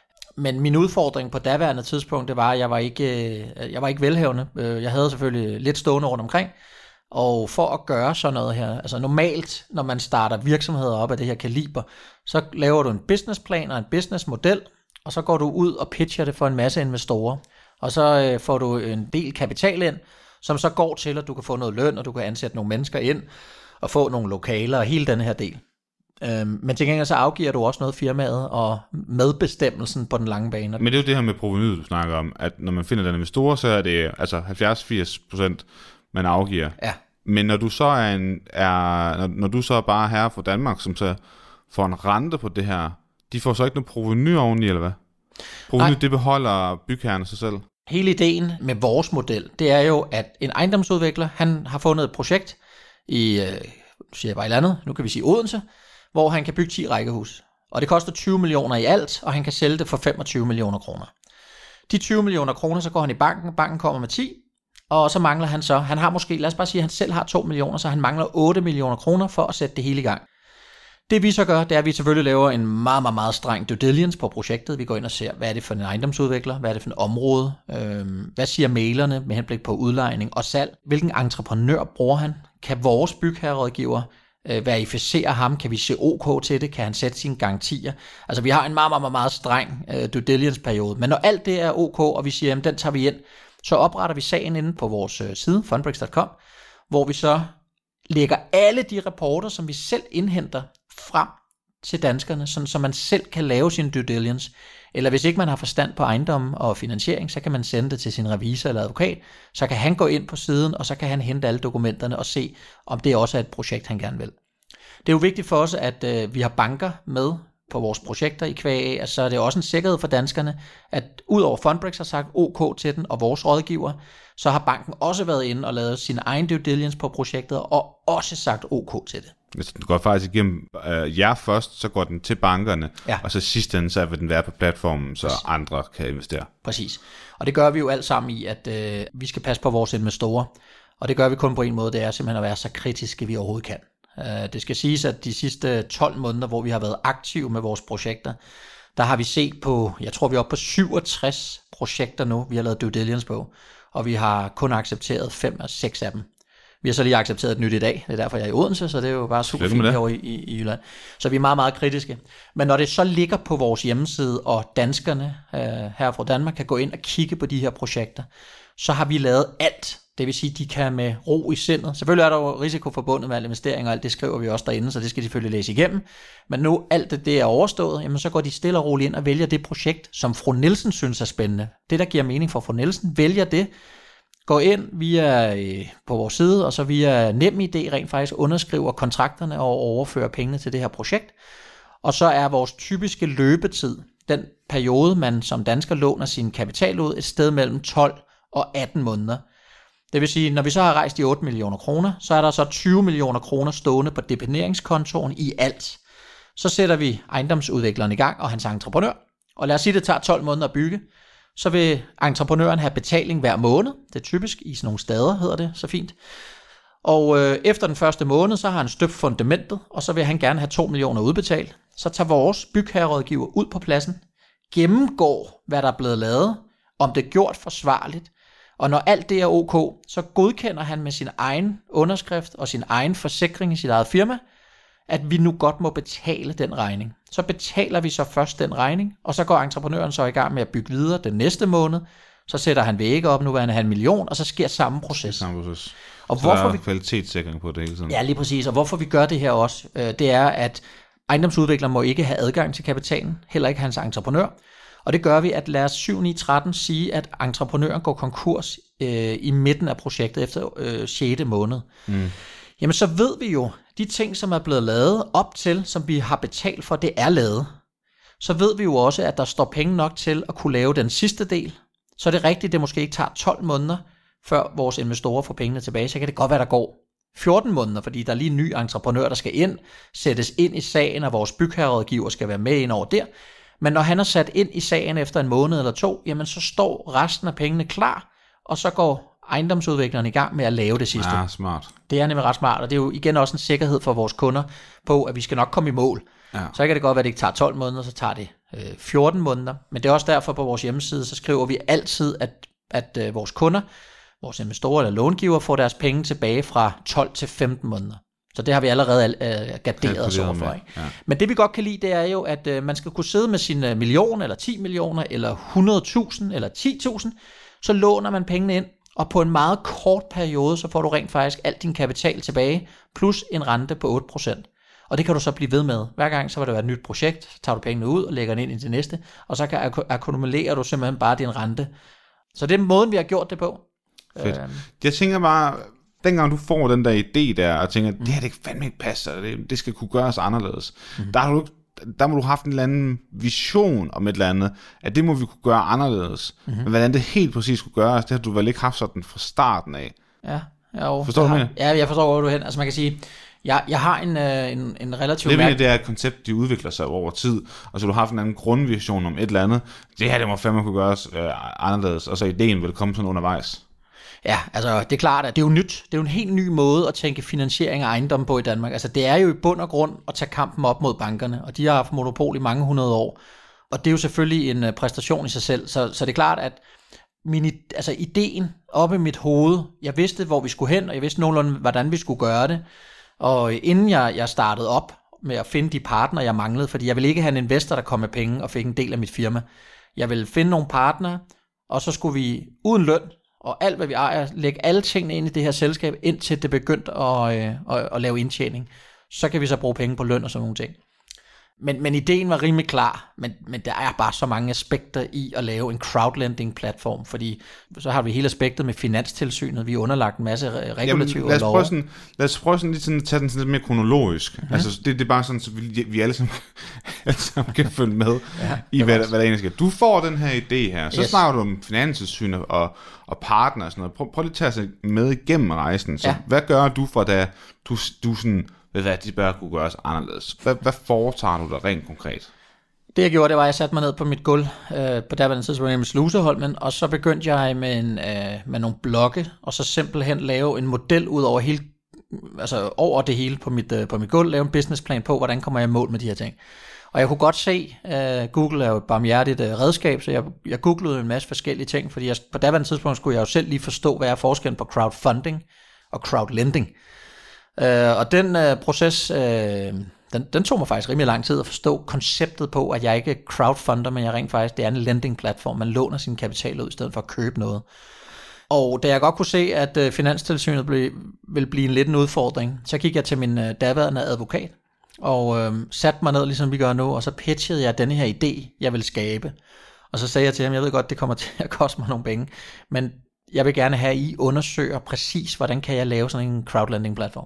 Men min udfordring på daværende tidspunkt, det var, at jeg var ikke, jeg var ikke velhavende. Jeg havde selvfølgelig lidt stående rundt omkring, og for at gøre sådan noget her, altså normalt, når man starter virksomheder op af det her kaliber, så laver du en businessplan og en businessmodel, og så går du ud og pitcher det for en masse investorer, og så øh, får du en del kapital ind, som så går til, at du kan få noget løn, og du kan ansætte nogle mennesker ind, og få nogle lokaler og hele den her del. Øhm, men til gengæld så afgiver du også noget firmaet og medbestemmelsen på den lange bane. Men det er jo det her med provenyet, du snakker om, at når man finder den investor, så er det altså halvfjerds til firs procent, man afgiver. Ja. Men når du så er, en, er når, når du så er bare herre fra Danmark, som så får en rente på det her, de får så ikke noget proveny oveni, eller hvad? Proveny, det beholder bygherren sig selv. Hele ideen med vores model, det er jo, at en ejendomsudvikler, han har fundet et projekt i, øh, siger jeg bare et eller andet, nu kan vi sige Odense, hvor han kan bygge ti rækkehus. Og det koster tyve millioner i alt, og han kan sælge det for femogtyve millioner kroner. De tyve millioner kroner, så går han i banken, banken kommer med ti, og så mangler han så, han har måske, lad os bare sige, at han selv har to millioner, så han mangler otte millioner kroner for at sætte det hele i gang. Det vi så gør, det er, at vi selvfølgelig laver en meget, meget, meget streng due diligence på projektet. Vi går ind og ser, hvad er det for en ejendomsudvikler, hvad er det for et område, øhm, hvad siger mailerne med henblik på udlejning og salg, hvilken entreprenør bruger han, kan vores bygherrerådgiver øh, verificere ham, kan vi se OK til det, kan han sætte sine garantier. Altså vi har en meget, meget, meget, meget streng øh, due diligence periode, men når alt det er OK, og vi siger, jamen den tager vi ind, så opretter vi sagen inde på vores øh, side, fundbricks punktum com, hvor vi så lægger alle de rapporter, som vi selv indhenter, frem til danskerne, sådan, så man selv kan lave sin due diligence. Eller hvis ikke man har forstand på ejendom og finansiering, så kan man sende det til sin revisor eller advokat, så kan han gå ind på siden, og så kan han hente alle dokumenterne og se, om det også er et projekt, han gerne vil. Det er jo vigtigt for os, at øh, vi har banker med på vores projekter i kvæg af, så er det også en sikkerhed for danskerne, at udover Fundbricks har sagt OK til den, og vores rådgiver, så har banken også været inde og lavet sin egen due diligence på projektet, og også sagt OK til det. Hvis den går faktisk igennem øh, jer først, så går den til bankerne, ja. Og så sidst ende, så vil den være på platformen, så Præcis. Andre kan investere. Præcis. Og det gør vi jo alt sammen i, at øh, vi skal passe på vores investorer, og det gør vi kun på en måde, det er simpelthen at være så kritiske, vi overhovedet kan. Øh, det skal siges, at de sidste tolv måneder, hvor vi har været aktive med vores projekter, der har vi set på, jeg tror vi er oppe på syvogtres projekter nu, vi har lavet due diligence på, og vi har kun accepteret fem og seks af dem. Vi har så lige accepteret et nyt i dag, det er derfor jeg er i Odense, så det er jo bare super fint herovre i, i, i Jylland. Så vi er meget, meget kritiske. Men når det så ligger på vores hjemmeside, og danskerne øh, her fra Danmark kan gå ind og kigge på de her projekter, så har vi lavet alt. Det vil sige, at de kan med ro i sindet. Selvfølgelig er der jo risiko forbundet med alle investeringer, og alt det skriver vi også derinde, så det skal de selvfølgelig læse igennem. Men nu alt det, det er overstået, jamen så går de stille og roligt ind og vælger det projekt, som fru Nielsen synes er spændende. Det, der giver mening for fru Nielsen, vælger det, går ind via øh, på vores side, og så via NemID rent faktisk underskriver kontrakterne og overfører pengene til det her projekt. Og så er vores typiske løbetid, den periode, man som dansker låner sin kapital ud, et sted mellem tolv og atten måneder. Det vil sige, når vi så har rejst de otte millioner kroner, så er der så tyve millioner kroner stående på deponeringskontoen i alt. Så sætter vi ejendomsudvikleren i gang og hans entreprenør, og lad os sige, det tager tolv måneder at bygge. Så vil entreprenøren have betaling hver måned. Det er typisk i sådan nogle steder, hedder det så fint. Og øh, efter den første måned, så har han støbt fundamentet, og så vil han gerne have to millioner udbetalt. Så tager vores bygherrerådgiver ud på pladsen, gennemgår, hvad der er blevet lavet, om det er gjort forsvarligt, Og når alt det er ok, så godkender han med sin egen underskrift og sin egen forsikring i sit eget firma, at vi nu godt må betale den regning. Så betaler vi så først den regning, og så går entreprenøren så i gang med at bygge videre den næste måned. Så sætter han vægge op, nu vil han have en million, og så sker samme proces. Samme proces. Og så hvorfor der er vi... kvalitetssikring på det hele tiden. Ja, lige præcis. Og hvorfor vi gør det her også, det er, at ejendomsudvikler må ikke have adgang til kapitalen, heller ikke hans entreprenør. Og det gør vi, at lad os syv ni tretten sige, at entreprenøren går konkurs øh, i midten af projektet efter øh, sjette måned. Mm. Jamen så ved vi jo, de ting, som er blevet lavet op til, som vi har betalt for, det er lavet. Så ved vi jo også, at der står penge nok til at kunne lave den sidste del. Så er det rigtigt, det måske ikke tager tolv måneder, før vores investorer får pengene tilbage. Så kan det godt være, der går fjorten måneder, fordi der er lige en ny entreprenør, der skal ind, sættes ind i sagen, og vores bygherrerådgiver skal være med ind over der. Men når han er sat ind i sagen efter en måned eller to, jamen så står resten af pengene klar, og så går ejendomsudviklerne i gang med at lave det sidste. Ja, smart. Det er nemlig ret smart, og det er jo igen også en sikkerhed for vores kunder på, at vi skal nok komme i mål. Ja. Så kan det godt være, at det ikke tager tolv måneder, så tager det øh, fjorten måneder. Men det er også derfor på vores hjemmeside, så skriver vi altid, at, at øh, vores kunder, vores investorer eller långiver, får deres penge tilbage fra tolv til femten måneder. Så det har vi allerede øh, garderet os overfor. Ja. Men det vi godt kan lide, det er jo, at øh, man skal kunne sidde med sine millioner, eller ti millioner, eller hundrede tusind, eller ti tusind, så låner man pengene ind, og på en meget kort periode, så får du rent faktisk alt din kapital tilbage, plus en rente på otte procent. Og det kan du så blive ved med. Hver gang så vil der være et nyt projekt, så tager du pengene ud og lægger den ind i det næste, og så kan akkumulerer du simpelthen bare din rente. Så det er måden, vi har gjort det på. Fedt. Øh. Jeg tænker bare, dengang du får den der idé der, og tænker, mm. det her det kan fandme ikke passe, det, det skal kunne gøres anderledes. Mm. Der har du der må du have haft en eller anden vision om et eller andet, at det må vi kunne gøre anderledes. Mm-hmm. Men hvordan det helt præcis kunne gøres, det har du vel ikke haft sådan fra starten af. Ja, jo. Forstår du har, det? Ja, jeg forstår, hvor du er hen. Altså man kan sige, jeg, jeg har en, en, en relativt... Det er det her koncept, de udvikler sig over tid, og så du har haft en anden grundvision om et eller andet. Det her, det må fandme kunne gøres øh, anderledes, og så ideen vil komme sådan undervejs. Ja, altså det er klart, at det er jo nyt. Det er jo en helt ny måde at tænke finansiering af ejendom på i Danmark. Altså det er jo i bund og grund at tage kampen op mod bankerne, og de har haft monopol i mange hundrede år. Og det er jo selvfølgelig en præstation i sig selv. Så, så det er klart, at min, altså ideen oppe i mit hoved, jeg vidste, hvor vi skulle hen, og jeg vidste nogenlunde, hvordan vi skulle gøre det. Og inden jeg, jeg startede op med at finde de partnere, jeg manglede, fordi jeg ville ikke have en investor, der kom med penge og fik en del af mit firma. Jeg ville finde nogle partnere, og så skulle vi uden løn, og alt hvad vi ejer, lægge alle tingene ind i det her selskab, indtil det begyndte at, øh, at, at lave indtjening. Så kan vi så bruge penge på løn og sådan nogle ting. Men, men ideen var rimelig klar, men, men der er bare så mange aspekter i at lave en crowdlending-platform, fordi så har vi hele aspektet med Finanstilsynet, vi har underlagt en masse regulative Jamen, lov. Sådan, lad os prøve sådan lidt sådan, at tage den sådan lidt mere kronologisk. Mm-hmm. Altså, det, det er bare sådan, så vi, vi alle sammen, alle sammen kan følge med ja, i, hvad, hvad der egentlig skal. Du får den her idé her, så yes. snakker du om Finanstilsynet og, og partner og sådan noget. Prøv, prøv lige at tage sig med igennem rejsen. Så ja. Hvad gør du for, da du, du sådan... ved hvad, de bør kunne gøres anderledes. Hvad, hvad foretager du der rent konkret? Det jeg gjorde, det var, at jeg satte mig ned på mit gulv øh, på derværende tidspunkt med Sluseholmen, og så begyndte jeg med, en, øh, med nogle blokke, og så simpelthen lave en model ud over hele, altså over det hele på mit, øh, på mit gulv, lave en businessplan på, hvordan kommer jeg i mål med de her ting. Og jeg kunne godt se, øh, Google er jo et barmhjertigt øh, redskab, så jeg, jeg googlede en masse forskellige ting, fordi jeg, på derværende tidspunkt skulle jeg jo selv lige forstå, hvad er forskellen på crowdfunding og crowdlending. Uh, og den uh, proces, uh, den, den tog mig faktisk rimelig lang tid at forstå konceptet på, at jeg ikke crowdfunder, men jeg rent faktisk, det er en lending-platform. Man låner sin kapital ud, i stedet for at købe noget. Og da jeg godt kunne se, at uh, Finanstilsynet ble, ville blive en lidt en udfordring, så gik jeg til min uh, daværende advokat, og uh, satte mig ned, ligesom vi gør nu, og så pitchede jeg denne her idé, jeg vil skabe. Og så sagde jeg til ham, jeg ved godt, det kommer til at koste mig nogle penge, men jeg vil gerne have, at I undersøger præcis, hvordan kan jeg lave sådan en crowdlending-platform.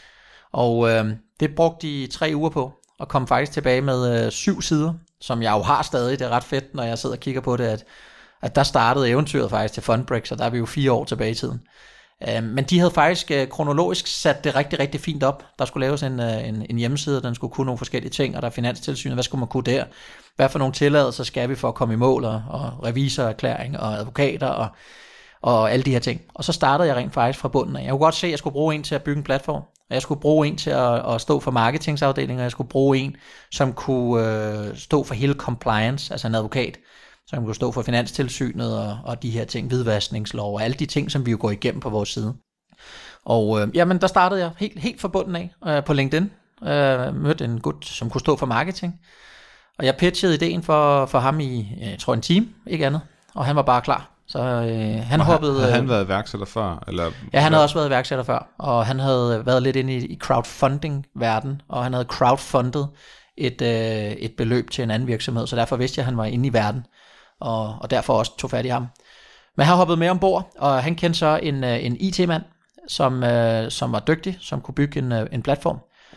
Og øh, det brugte de tre uger på, og kom faktisk tilbage med øh, syv sider, som jeg jo har stadig. Det er ret fedt, når jeg sidder og kigger på det, at, at der startede eventyret faktisk til Fundbrix, og der er vi jo fire år tilbage i tiden. Øh, men de havde faktisk øh, kronologisk sat det rigtig, rigtig fint op. Der skulle laves en, øh, en, en hjemmeside, den skulle kunne nogle forskellige ting, og der er Finanstilsynet, hvad skulle man kunne der? Hvad for nogle tilladelser skal vi for at komme i mål, og, og revisorerklæring, og advokater, og, og alle de her ting. Og så startede jeg rent faktisk fra bunden af. Jeg kunne godt se, at jeg skulle bruge en til at bygge en platform, og jeg skulle bruge en til at, at stå for marketingsafdelingen, og jeg skulle bruge en, som kunne øh, stå for hele compliance, altså en advokat, som kunne stå for Finanstilsynet og, og de her ting, hvidvaskningslov og alle de ting, som vi jo går igennem på vores side. Og øh, jamen, der startede jeg helt, helt fra bunden af øh, på LinkedIn. Øh, mødte en gut, som kunne stå for marketing. Og jeg pitchede ideen for, for ham i, jeg tror, en time, ikke andet. Og han var bare klar. Så øh, han og hoppede... Havde han været iværksætter før? Eller? Ja, han havde også været iværksætter før. Og han havde været lidt inde i, i crowdfunding-verden. Og han havde crowdfundet et, øh, et beløb til en anden virksomhed. Så derfor vidste jeg, at han var inde i verden. Og, og derfor også tog fat i ham. Men han hoppede med ombord, og han kendte så en, en I T-mand, som, øh, som var dygtig, som kunne bygge en, en platform.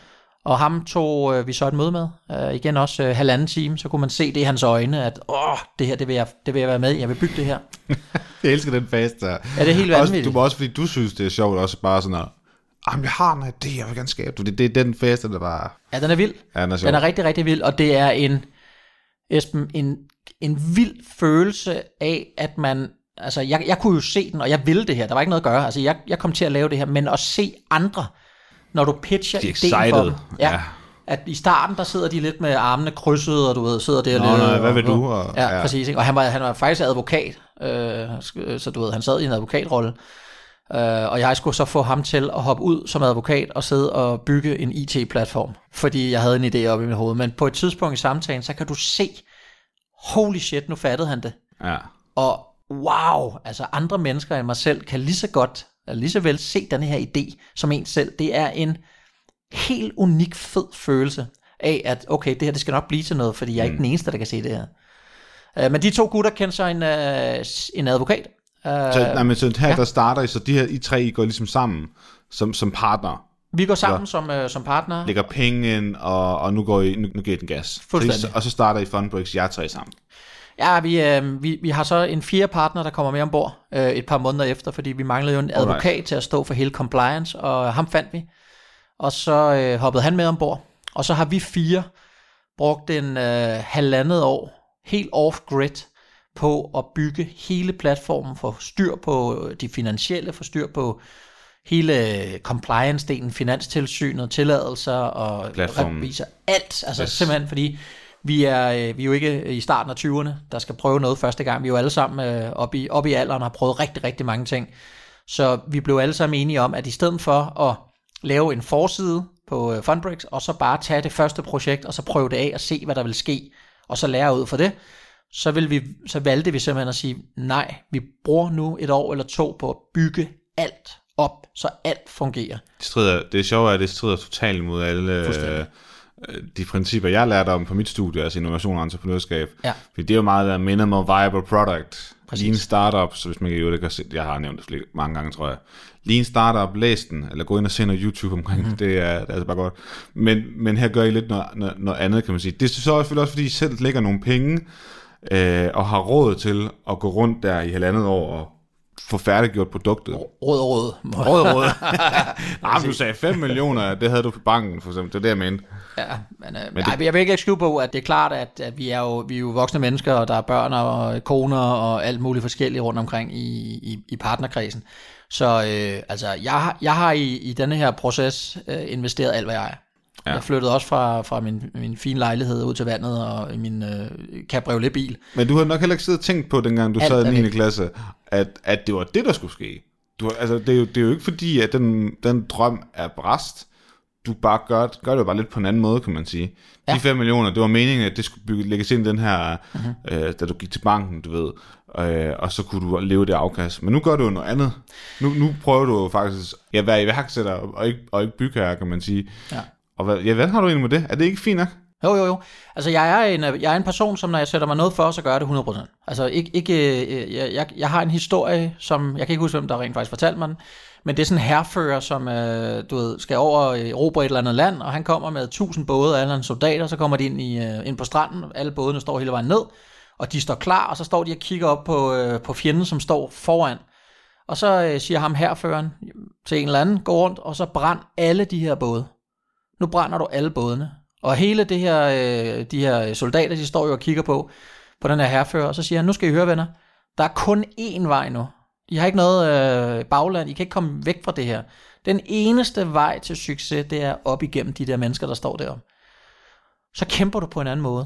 Og ham tog øh, vi så et møde med. Øh, igen også øh, halvanden time, så kunne man se det i hans øjne, at åh, det her, det vil, jeg, det vil jeg være med i. Jeg vil bygge det her. Jeg elsker den fase der. Ja, det er helt vanvittigt. Også, du må også, fordi du synes, det er sjovt, også bare sådan noget, jamen, jeg har en idé, jeg vil gerne skabe. Det, det er den fase, der bare... Ja, den er vild. Ja, den er sjov. Den er rigtig, rigtig vild, og det er en, Esben, en, en vild følelse af, at man... Altså, jeg, jeg kunne jo se den, og jeg ville det her. Der var ikke noget at gøre. Altså, jeg, jeg kom til at lave det her, men at se andre, når du pitcher de ideen for dem. Ja, ja. At i starten, der sidder de lidt med armene krydset, og du ved, sidder der Nå, lidt... nej, hvad vil og, du? Og, ja, ja, præcis. Ikke? Og han var, han var faktisk advokat, øh, så du ved, han sad i en advokatrolle. Øh, og jeg skulle så få ham til at hoppe ud som advokat og sidde og bygge en I T-platform, fordi jeg havde en idé op i mit hoved. Men på et tidspunkt i samtalen, så kan du se, holy shit, nu fattede han det. Ja. Og wow, altså andre mennesker end mig selv kan lige så godt, eller lige så vel se den her idé som en selv. Det er en helt unik fed følelse af, at okay, det her det skal nok blive til noget, fordi jeg er ikke mm. den eneste, der kan se det her. Uh, men de to gutter kendte så en, uh, en advokat. Uh, så, nej, men så her, ja. der starter I, så de her, I tre, I går ligesom sammen som, som partner. Vi går sammen som, uh, som partner. Lægger penge ind, og, og nu går I, nu, nu giver I den gas. Så I, og så starter I Fundbricks, jer tre sammen. Ja, vi, øh, vi, vi har så en fjerde partner, der kommer med ombord øh, et par måneder efter, fordi vi manglede jo en advokat Alright. til at stå for hele compliance, og ham fandt vi. Og så øh, hoppede han med ombord. Og så har vi fire brugt en øh, halvandet år, helt off-grid, på at bygge hele platformen, for styr på de finansielle, for styr på hele compliance-delen, finanstilsynet, tilladelser og reviser, alt. Altså yes. simpelthen fordi... Vi er, vi er jo ikke i starten af tyverne, der skal prøve noget første gang. Vi er jo alle sammen oppe i, op i alderen og har prøvet rigtig, rigtig mange ting. Så vi blev alle sammen enige om, at i stedet for at lave en forside på Fundbricks, og så bare tage det første projekt, og så prøve det af og se, hvad der vil ske, og så lære ud for det, så, vil vi, så valgte vi simpelthen at sige, nej, vi bruger nu et år eller to på at bygge alt op, så alt fungerer. Det, strider, det er sjovt, at det strider totalt imod alle... de principper, jeg lærte om på mit studie, altså innovation og entreprenørskab. Ja. Fordi det er jo meget der minimum viable product. Præcis. Lean startup, så hvis man kan jo det kan se, jeg har nævnt det flere, mange gange, tror jeg. Lean startup, læs den, eller gå ind og se noget YouTube omkring mm-hmm. det, er, det er altså bare godt. Men, men her gør I lidt noget, noget, noget andet, kan man sige. Det er så selvfølgelig også, fordi I selv lægger nogle penge, øh, og har råd til at gå rundt der i halvandet år og få færdiggjort produktet. Råd, råd. Råd, råd. Nej, du sagde fem millioner, det havde du på banken, for eksempel. Det er det, jeg mente. Ja, men, øh, men det... jeg vil ikke skjule på, at det er klart, at, at vi, er jo, vi er jo voksne mennesker, og der er børn og koner og alt muligt forskelligt rundt omkring i, i, i partnerkredsen. Så øh, altså, jeg, jeg har i, i denne her proces øh, investeret alt, hvad jeg er. Ja. Jeg flyttede også fra, fra min, min fine lejlighed ud til vandet og min øh, cabriolet-bil. Men du havde nok heller ikke siddet og tænkt på, dengang du alt sad i niende klasse, at, at det var det, der skulle ske. Du, altså, det, er jo, det er jo ikke fordi, at den, den drøm er brast. Du bare gør, gør det jo bare lidt på en anden måde, kan man sige. Ja. De fem millioner, det var meningen, at det skulle bygge, lægges ind i den her, uh-huh. øh, da du gik til banken, du ved, øh, og så kunne du leve det afkast. Men nu gør du jo noget andet. Nu, nu prøver du jo faktisk at være iværksætter og ikke, og ikke bygherre, kan man sige. Ja. Og hvad, ja, hvad har du egentlig med det? Er det ikke fint nok? Jo, jo, jo. Altså, jeg er en, jeg er en person, som når jeg sætter mig noget for, så gør jeg det hundrede procent. Altså, ikke, ikke, jeg, jeg, jeg har en historie, som, jeg kan ikke huske, hvem der rent faktisk fortalte mig den, men det er sådan en hærfører, som øh, du ved, skal over erobre et eller andet land, og han kommer med tusind både af alle soldater, så kommer de ind, i, øh, ind på stranden, alle bådene står hele vejen ned, og de står klar, og så står de og kigger op på, øh, på fjenden, som står foran. Og så øh, siger ham hærføreren til en eller anden, gå rundt, og så brænd alle de her både. Nu brænder du alle bådene. Og hele det her, øh, de her soldater, de står jo og kigger på, på den her hærfører, og så siger han, nu skal I høre, venner, der er kun én vej nu. I har ikke noget øh, bagland, I kan ikke komme væk fra det her. Den eneste vej til succes, det er op igennem de der mennesker, der står deroppe. Så kæmper du på en anden måde.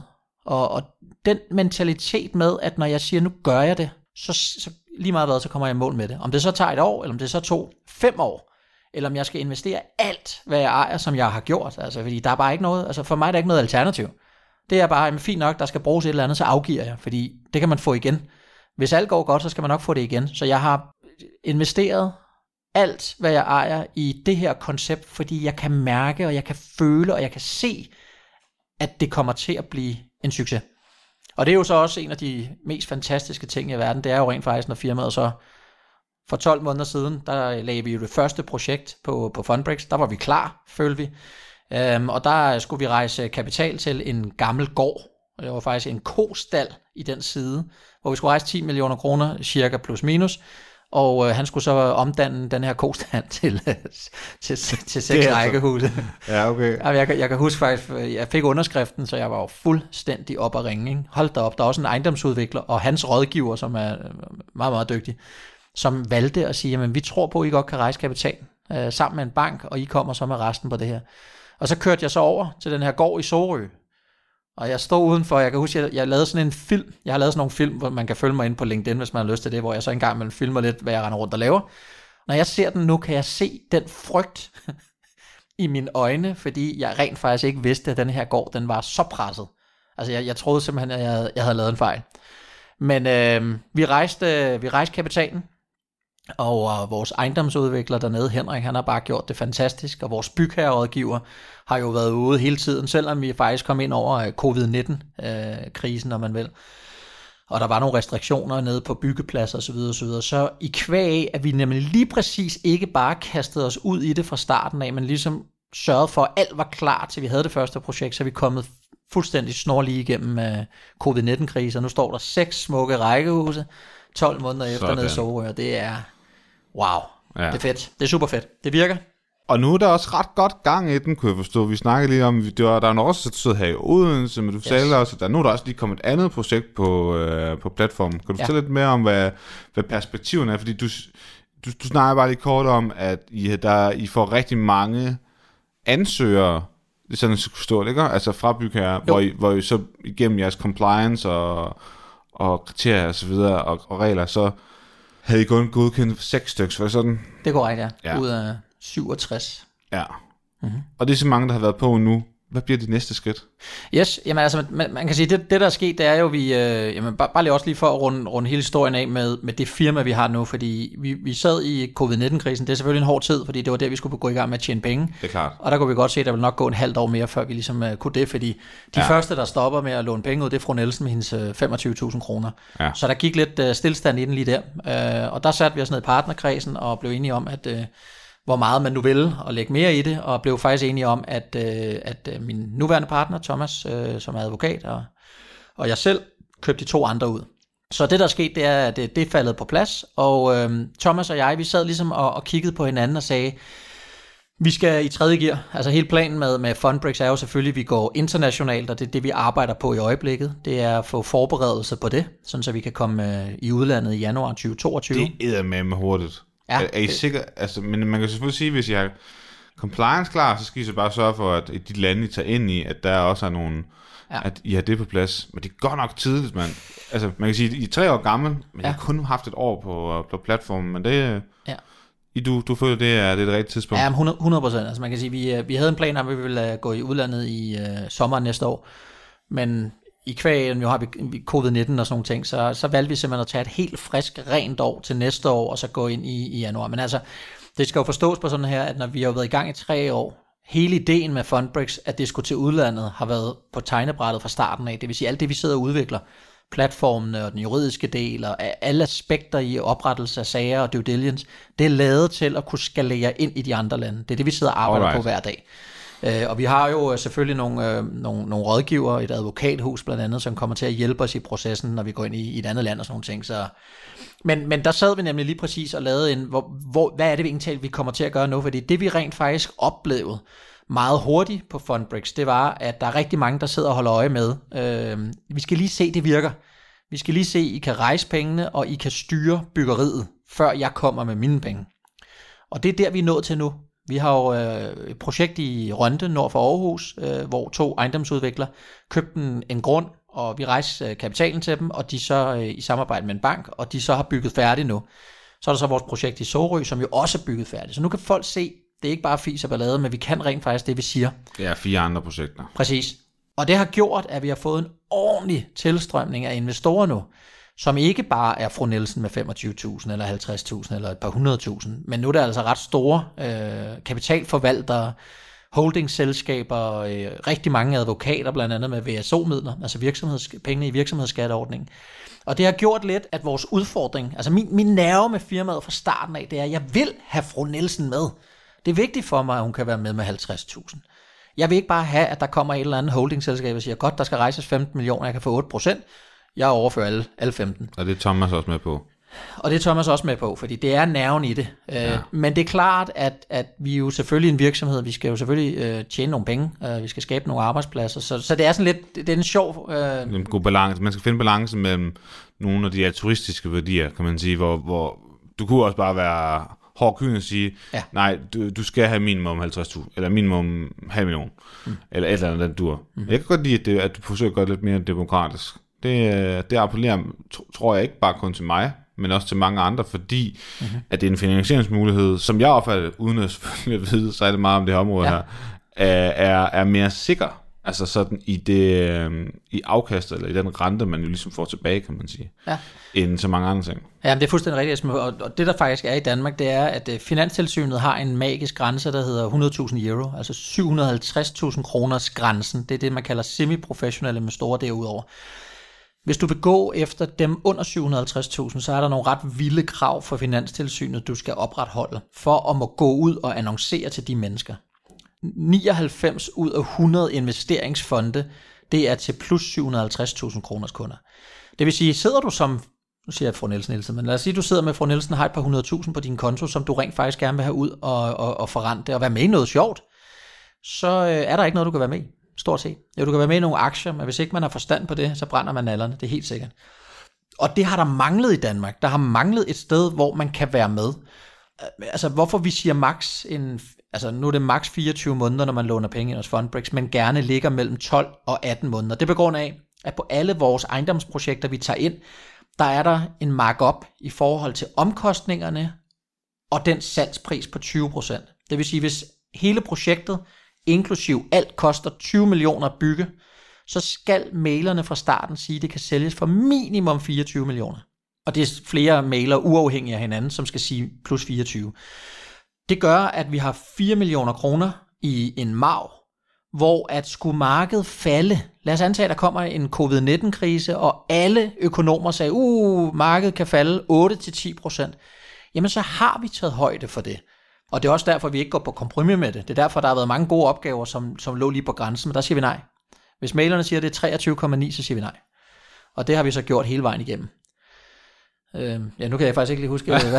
Og, og den mentalitet med, at når jeg siger, nu gør jeg det, så, så lige meget hvad, så kommer jeg i mål med det. Om det så tager et år, eller om det så tog fem år, eller om jeg skal investere alt, hvad jeg ejer, som jeg har gjort. Altså, fordi der er bare ikke noget, altså for mig er der ikke noget alternativ. Det er bare, jamen, fint nok, der skal bruges et eller andet, så afgiver jeg, fordi det kan man få igen. Hvis alt går godt, så skal man nok få det igen. Så jeg har investeret alt, hvad jeg ejer i det her koncept, fordi jeg kan mærke, og jeg kan føle, og jeg kan se, at det kommer til at blive en succes. Og det er jo så også en af de mest fantastiske ting i verden, det er jo rent faktisk, når firmaet så for tolv måneder siden, der lagde vi jo det første projekt på, på Fundbrix, der var vi klar, følte vi. Øhm, og der skulle vi rejse kapital til en gammel gård, og det var faktisk en kostal i den side, hvor vi skulle rejse ti millioner kroner, cirka plus minus, og øh, han skulle så omdanne den her kostal til, til, til seks rækkehuse. Ja, okay. Jeg, jeg, jeg kan huske faktisk, jeg fik underskriften, så jeg var jo fuldstændig op at ringe. Ikke? Hold da op, der er også en ejendomsudvikler, og hans rådgiver, som er meget, meget dygtig, som valgte at sige, at vi tror på, at I godt kan rejse kapital øh, sammen med en bank, og I kommer så med resten på det her. Og så kørte jeg så over til den her gård i Sorø, og jeg stod udenfor, jeg kan huske, jeg, jeg lavede sådan en film, jeg har lavet sådan nogle film, hvor man kan følge mig ind på LinkedIn, hvis man har lyst til det, hvor jeg så engang mellem filmer lidt, hvad jeg render rundt og laver. Når jeg ser den nu, kan jeg se den frygt i mine øjne, fordi jeg rent faktisk ikke vidste, at den her gård, den var så presset. Altså jeg, jeg troede simpelthen, at jeg havde, jeg havde lavet en fejl. Men øh, vi, rejste, vi rejste kapitalen, og øh, vores ejendomsudvikler dernede, Henrik, han har bare gjort det fantastisk, og vores bygherrerådgiver har jo været ude hele tiden, selvom vi faktisk kom ind over covid nitten krisen, når man vil. Og der var nogle restriktioner nede på byggepladser osv. osv. Så i kvæg af, at vi nemlig lige præcis ikke bare kastede os ud i det fra starten af, men ligesom sørgede for, at alt var klar til vi havde det første projekt, så vi kommet fuldstændig snorlige igennem uh, covid nitten krisen. Og nu står der seks smukke rækkehuse, tolv måneder efter nede i Sorø, og det er wow, ja. Det er fedt, det er super fedt, det virker. Og nu er der også ret godt gang i den, kunne jeg forstå. Vi snakkede lige om, det var, der er jo også siddet her i Odense, men du yes. sagde også, at der, nu er der også lige kommet et andet projekt på, øh, på platformen. Kan du ja. fortælle lidt mere om, hvad, hvad perspektiven er? Fordi du, du, du snakker bare lige kort om, at I, der, I får rigtig mange ansøgere, det er sådan, det skulle stå, ikke? Altså fra bygherrer, hvor I, hvor I så igennem jeres compliance og, og kriterier og så videre, og, og regler, så havde I kun godkendt seks stykker, var det sådan? Det går rigtigt, ja. ja. Ud af syvogtres. Ja. Mm-hmm. Og det er så mange, der har været på nu. Hvad bliver de næste skridt? Yes, jamen altså, man, man kan sige, det, det der er sket, det er jo, vi, øh, jamen bare, bare lige også lige for at runde, runde hele historien af med, med det firma, vi har nu, fordi vi, vi sad i covid nitten krisen, det er selvfølgelig en hård tid, fordi det var der, vi skulle gå i gang med at tjene penge. Det er klart. Og der kunne vi godt se, at der ville nok gå en halvt år mere, før vi ligesom uh, kunne det, fordi de ja. første, der stopper med at låne penge ud, det er fru Nielsen med hendes uh, femogtyve tusind kroner. Ja. Så der gik lidt uh, stillstand i den lige der, uh, og der satte vi os ned i partnerkredsen og blev enige om, at uh, hvor meget man nu ville, og lægge mere i det, og blev faktisk enige om, at, øh, at min nuværende partner, Thomas, øh, som er advokat, og, og jeg selv, købte de to andre ud. Så det, der er sket, det er, at det, det er faldet på plads, og øh, Thomas og jeg, vi sad ligesom og, og kiggede på hinanden og sagde, vi skal i tredje gear. Altså hele planen med, med Fundbrix er jo selvfølgelig, at vi går internationalt, og det er det, vi arbejder på i øjeblikket. Det er at få forberedelse på det, sådan så vi kan komme øh, i udlandet i januar tyve toogtyve. Det er eddermame hurtigt. Ja, er, er I det... sikre? Altså, men man kan selvfølgelig sige, hvis I har compliance klar, så skal I så bare sørge for, at i de lande, I tager ind i, at der også er nogle, ja. at I har det på plads. Men det er godt nok tidligt, man. Altså, man kan sige, at I er tre år gammel, men ja. I har kun haft et år på, på platformen, men det... Ja. I, du, du føler, det er, det er det rigtige tidspunkt? Ja, hundrede procent. Altså, man kan sige, vi, vi havde en plan om, at vi ville gå i udlandet i uh, sommeren næste år, men i kvæg, nu har vi covid nitten og sådan nogle ting, så, så valgte vi simpelthen at tage et helt frisk, rent år til næste år, og så gå ind i, i januar. Men altså, det skal jo forstås på sådan her, at når vi har været i gang i tre år, hele ideen med Fundbrix, at det skulle til udlandet, har været på tegnebrættet fra starten af. Det vil sige, alt det, vi sidder og udvikler, platformene og den juridiske del, og alle aspekter i oprettelse af sager og due diligence, det er lavet til at kunne skalere ind i de andre lande. Det er det, vi sidder og arbejder Alright. på hver dag. Uh, og vi har jo selvfølgelig nogle, uh, nogle, nogle rådgiver, et advokathus blandt andet, som kommer til at hjælpe os i processen, når vi går ind i, i et andet land og sådan nogle ting. Så, men, men der sad vi nemlig lige præcis og lavede en, hvor, hvor, hvad er det egentlig, vi kommer til at gøre nu? Fordi det vi rent faktisk oplevede meget hurtigt på Fundbrix, det var, at der er rigtig mange, der sidder og holder øje med. Uh, vi skal lige se, det virker. Vi skal lige se, I kan rejse pengene, og I kan styre byggeriet, før jeg kommer med mine penge. Og det er der, vi er nået til nu. Vi har jo øh, et projekt i Rønde, nord for Aarhus, øh, hvor to ejendomsudviklere købte en, en grund og vi rejste kapitalen til dem, og de så øh, i samarbejde med en bank, og de så har bygget færdigt nu. Så er der så vores projekt i Sorø, som jo også er bygget færdigt. Så nu kan folk se, det er ikke bare fis og ballade, men vi kan rent faktisk det, vi siger. Det er fire andre projekter. Præcis. Og det har gjort, at vi har fået en ordentlig tilstrømning af investorer nu, som ikke bare er fru Nielsen med femogtyve tusind eller halvtreds tusind eller et par hundrede tusind, men nu er der altså ret store øh, kapitalforvaltere, holdingselskaber, øh, rigtig mange advokater, blandt andet med V S O-midler, altså virksomheds, pengene i virksomhedsskatteordningen. Og det har gjort lidt, at vores udfordring, altså min, min nerve med firmaet fra starten af, det er, at jeg vil have fru Nielsen med. Det er vigtigt for mig, at hun kan være med med halvtreds tusind. Jeg vil ikke bare have, at der kommer et eller andet holdingselskab og siger, godt, der skal rejses femten millioner, jeg kan få otte procent. Jeg overfører alle, alle femten. Og det er Thomas også med på. Og det er Thomas også med på, fordi det er nerven i det. Ja. Øh, men det er klart, at, at vi er jo selvfølgelig en virksomhed, vi skal jo selvfølgelig øh, tjene nogle penge, øh, vi skal skabe nogle arbejdspladser, så, så det er sådan lidt, det er en sjov... Øh... En god balance. Man skal finde balancen mellem nogle af de her turistiske værdier, kan man sige, hvor, hvor du kunne også bare være hård kynisk og sige, ja. nej, du, du skal have minimum halvtreds tusind, eller minimum halv million, mm. eller et eller andet, den dur. Mm. Jeg kan godt lide, at, det, at du forsøger at gøre det lidt mere demokratisk. Det, det appellerer, tror jeg, ikke bare kun til mig, men også til mange andre, fordi mm-hmm. at det er en finansieringsmulighed, som jeg opfatter, uden at selvfølgelig vide så er det meget om det her område ja. her, er, er mere sikker, altså sådan i det i afkastet, eller i den rente, man jo ligesom får tilbage, kan man sige, ja. end så mange andre ting. Ja, det er fuldstændig rigtigt, og det der faktisk er i Danmark, det er, at Finanstilsynet har en magisk grænse, der hedder hundrede tusind euro, altså syv hundrede og halvtreds tusind kroners grænsen, det er det, man kalder semi-professionelle investorer derudover. Hvis du vil gå efter dem under syv hundrede og halvtreds tusind, så er der nogle ret vilde krav for Finanstilsynet, du skal opretholde, for at må gå ud og annoncere til de mennesker. nioghalvfems ud af hundrede investeringsfonde, det er til plus syv hundrede og halvtreds tusind kroners kunder. Det vil sige, sidder du som, nu siger jeg fru Nielsen, Nielsen, men lad os sige, du sidder med fru Nielsen og har et par hundrede tusind på din konto, som du rent faktisk gerne vil have ud og, og, og forrente og være med i noget sjovt, så er der ikke noget, du kan være med i. Stort set. Ja, du kan være med i nogle aktier, men hvis ikke man har forstand på det, så brænder man nallerne. Det er helt sikkert. Og det har der manglet i Danmark. Der har manglet et sted, hvor man kan være med. Altså, hvorfor vi siger max en... Altså, nu er det max fireogtyve måneder, når man låner penge ind hos Fundbrix, men gerne ligger mellem tolv og atten måneder. Det er på grund af, at på alle vores ejendomsprojekter, vi tager ind, der er der en markup i forhold til omkostningerne og den salgspris på tyve procent. Det vil sige, hvis hele projektet inklusiv alt koster tyve millioner at bygge, så skal mailerne fra starten sige, at det kan sælges for minimum fireogtyve millioner. Og det er flere mailer uafhængige af hinanden, som skal sige plus fireogtyve. Det gør, at vi har fire millioner kroner i en marg, hvor at skulle markedet falde, lad os antage, at der kommer en covid nitten krise, og alle økonomer sagde, uh, markedet kan falde otte til ti procent, jamen så har vi taget højde for det. Og det er også derfor, vi ikke går på kompromis med det. Det er derfor, der har været mange gode opgaver, som, som lå lige på grænsen, men der siger vi nej. Hvis mailerne siger, at det er treogtyve komma ni, så siger vi nej. Og det har vi så gjort hele vejen igennem. Øh, ja, nu kan jeg faktisk ikke lige huske, hvad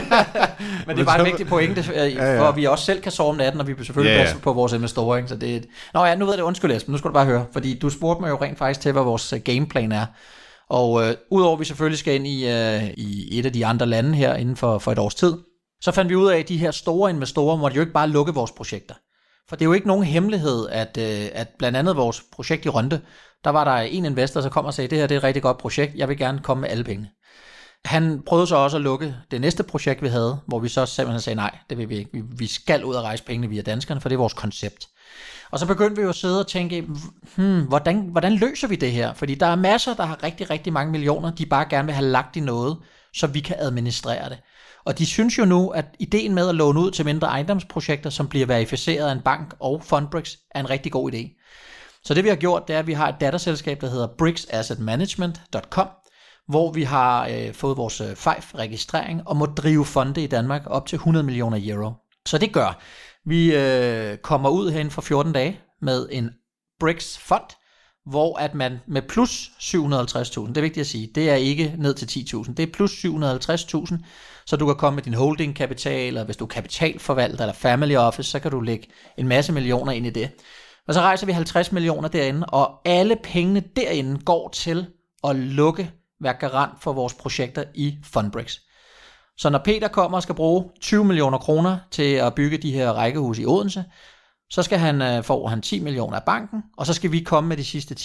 men det er bare en vigtig pointe, for ja, ja. vi også selv kan sove om natten, og vi selvfølgelig yeah. passer på vores investorer. Ikke? Så det, nå ja, nu ved jeg det, undskyld Esben, nu skal du bare høre, fordi du spurgte mig jo rent faktisk til, hvad vores gameplan er. Og øh, udover at vi selvfølgelig skal ind i, øh, i et af de andre lande her inden for, for et års tid, så fandt vi ud af, at de her store investorer måtte jo ikke bare lukke vores projekter. For det er jo ikke nogen hemmelighed, at, øh, at blandt andet vores projekt i Rønde, der var der en investor, der kom og sagde, det her det er et rigtig godt projekt, jeg vil gerne komme med alle pengene. Han prøvede så også at lukke det næste projekt, vi havde, hvor vi så simpelthen sagde, nej, det vil vi ikke. Vi skal ud og rejse pengene via danskerne, for det er vores koncept. Og så begyndte vi jo at sidde og tænke, hmm, hvordan, hvordan løser vi det her? Fordi der er masser, der har rigtig, rigtig mange millioner, de bare gerne vil have lagt i noget, så vi kan administrere det. Og de synes jo nu, at ideen med at låne ud til mindre ejendomsprojekter, som bliver verificeret af en bank og Fundbrix, er en rigtig god idé. Så det vi har gjort, det er, at vi har et datterselskab, der hedder brix asset management punktum com, hvor vi har øh, fået vores øh, F E F-registrering og må drive fonde i Danmark op til hundrede millioner euro. Så det gør, vi øh, kommer ud herinde for fjorten dage med en Brix-fond, hvor at man med plus syv hundrede og halvtreds tusind, det er vigtigt at sige, det er ikke ned til ti tusind, det er plus syv hundrede og halvtreds tusind, så du kan komme med din holdingkapital, eller hvis du er kapitalforvalter eller family office, så kan du lægge en masse millioner ind i det. Og så rejser vi halvtreds millioner derinde, og alle pengene derinde går til at lukke, være garant for vores projekter i Fundbrix. Så når Peter kommer og skal bruge tyve millioner kroner til at bygge de her rækkehuse i Odense, så skal han, øh, få han ti millioner af banken, og så skal vi komme med de sidste ti.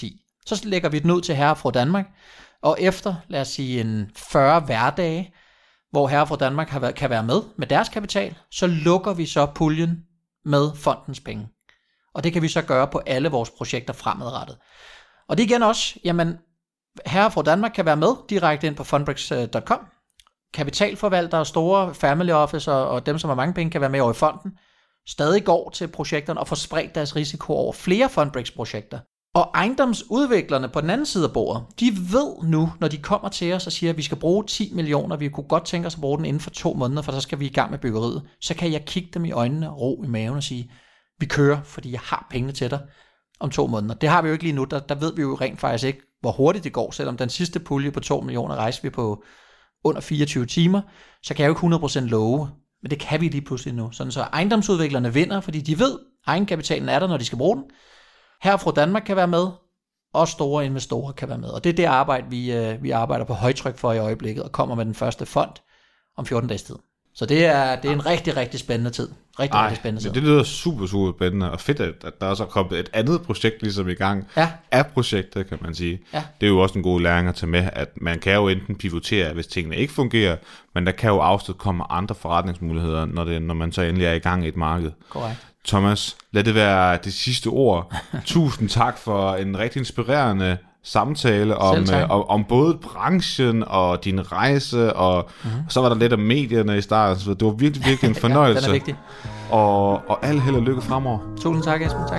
Så lægger vi den ud til herre og fru Danmark, og efter, lad os sige, en fyrre hverdage, hvor herre og fru Danmark har været, kan være med med deres kapital, så lukker vi så puljen med fondens penge. Og det kan vi så gøre på alle vores projekter fremadrettet. Og det igen også, jamen, herre og fru Danmark kan være med direkte ind på fundbrix punktum com. Kapitalforvaltere, store family officer og dem, som har mange penge, kan være med over i fonden. Stadig går til projekterne og får spredt deres risiko over flere Fundbrix-projekter. Og ejendomsudviklerne på den anden side af bordet, de ved nu, når de kommer til os og siger, at vi skal bruge ti millioner, vi kunne godt tænke os at bruge den inden for to måneder, for så skal vi i gang med byggeriet. Så kan jeg kigge dem i øjnene, ro i maven og sige, vi kører, fordi jeg har pengene til dig om to måneder. Det har vi jo ikke lige nu, der, der ved vi jo rent faktisk ikke, hvor hurtigt det går. Selvom den sidste pulje på to millioner rejste vi på under fireogtyve timer, så kan jeg jo ikke hundrede procent love, men det kan vi lige pludselig nu. Sådan så ejendomsudviklerne vinder, fordi de ved, at egenkapitalen er der, når de skal bruge den. Herre og fru Danmark kan være med, og store investorer kan være med. Og det er det arbejde, vi, øh, vi arbejder på højtryk for i øjeblikket, og kommer med den første fond om fjorten dages tid. Så det er, det er en rigtig, rigtig spændende tid. Rigtig, Ej, rigtig spændende tid. Det lyder super, super spændende, og fedt, at der også er kommet et andet projekt ligesom i gang ja. af projektet, kan man sige. Ja. Det er jo også en god læring at tage med, at man kan jo enten pivotere, hvis tingene ikke fungerer, men der kan jo afstedkomme andre forretningsmuligheder, når, det, når man så endelig er i gang i et marked. Korrekt. Thomas, lad det være det sidste ord. Tusind tak for en rigtig inspirerende samtale om, øh, om, om både branchen og din rejse, og, mm-hmm. og så var der lidt om medierne i starten, så det var virkelig, virkelig en fornøjelse. Ja, den er vigtig. Og, og al held og lykke fremover. Tusind tak, Esben. Tak.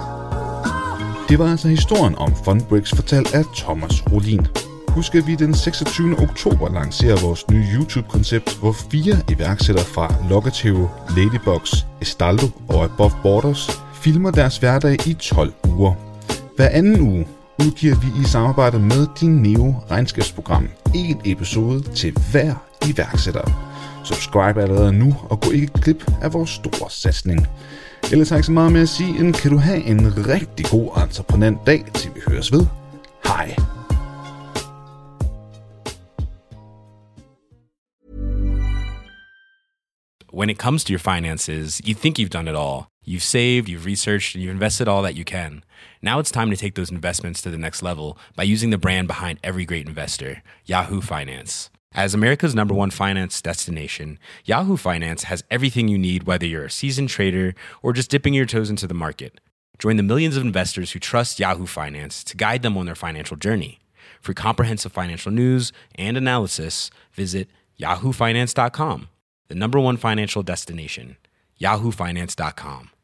Det var altså historien om Fundbrix fortalt af Thomas Rolin. Husk, at vi den seksogtyvende oktober lancerer vores nye YouTube-koncept, hvor fire iværksættere fra Locatio, Ladybox, Estaldo og Above Borders filmer deres hverdag i tolv uger. Hver anden uge udgiver vi i samarbejde med Dineo regnskabsprogram en episode til hver iværksætter. Subscribe allerede nu og gå ikke glip af vores store satsning. Ellers har jeg ikke så meget med at sige, end kan du have en rigtig god entreprenant dag, til vi høres ved. Hej! When it comes to your finances, you think you've done it all. You've saved, you've researched, and you've invested all that you can. Now it's time to take those investments to the next level by using the brand behind every great investor, Yahoo Finance. As America's number one finance destination, Yahoo Finance has everything you need, whether you're a seasoned trader or just dipping your toes into the market. Join the millions of investors who trust Yahoo Finance to guide them on their financial journey. For comprehensive financial news and analysis, visit yahoo finance dot com, the number one financial destination, yahoo finance dot com.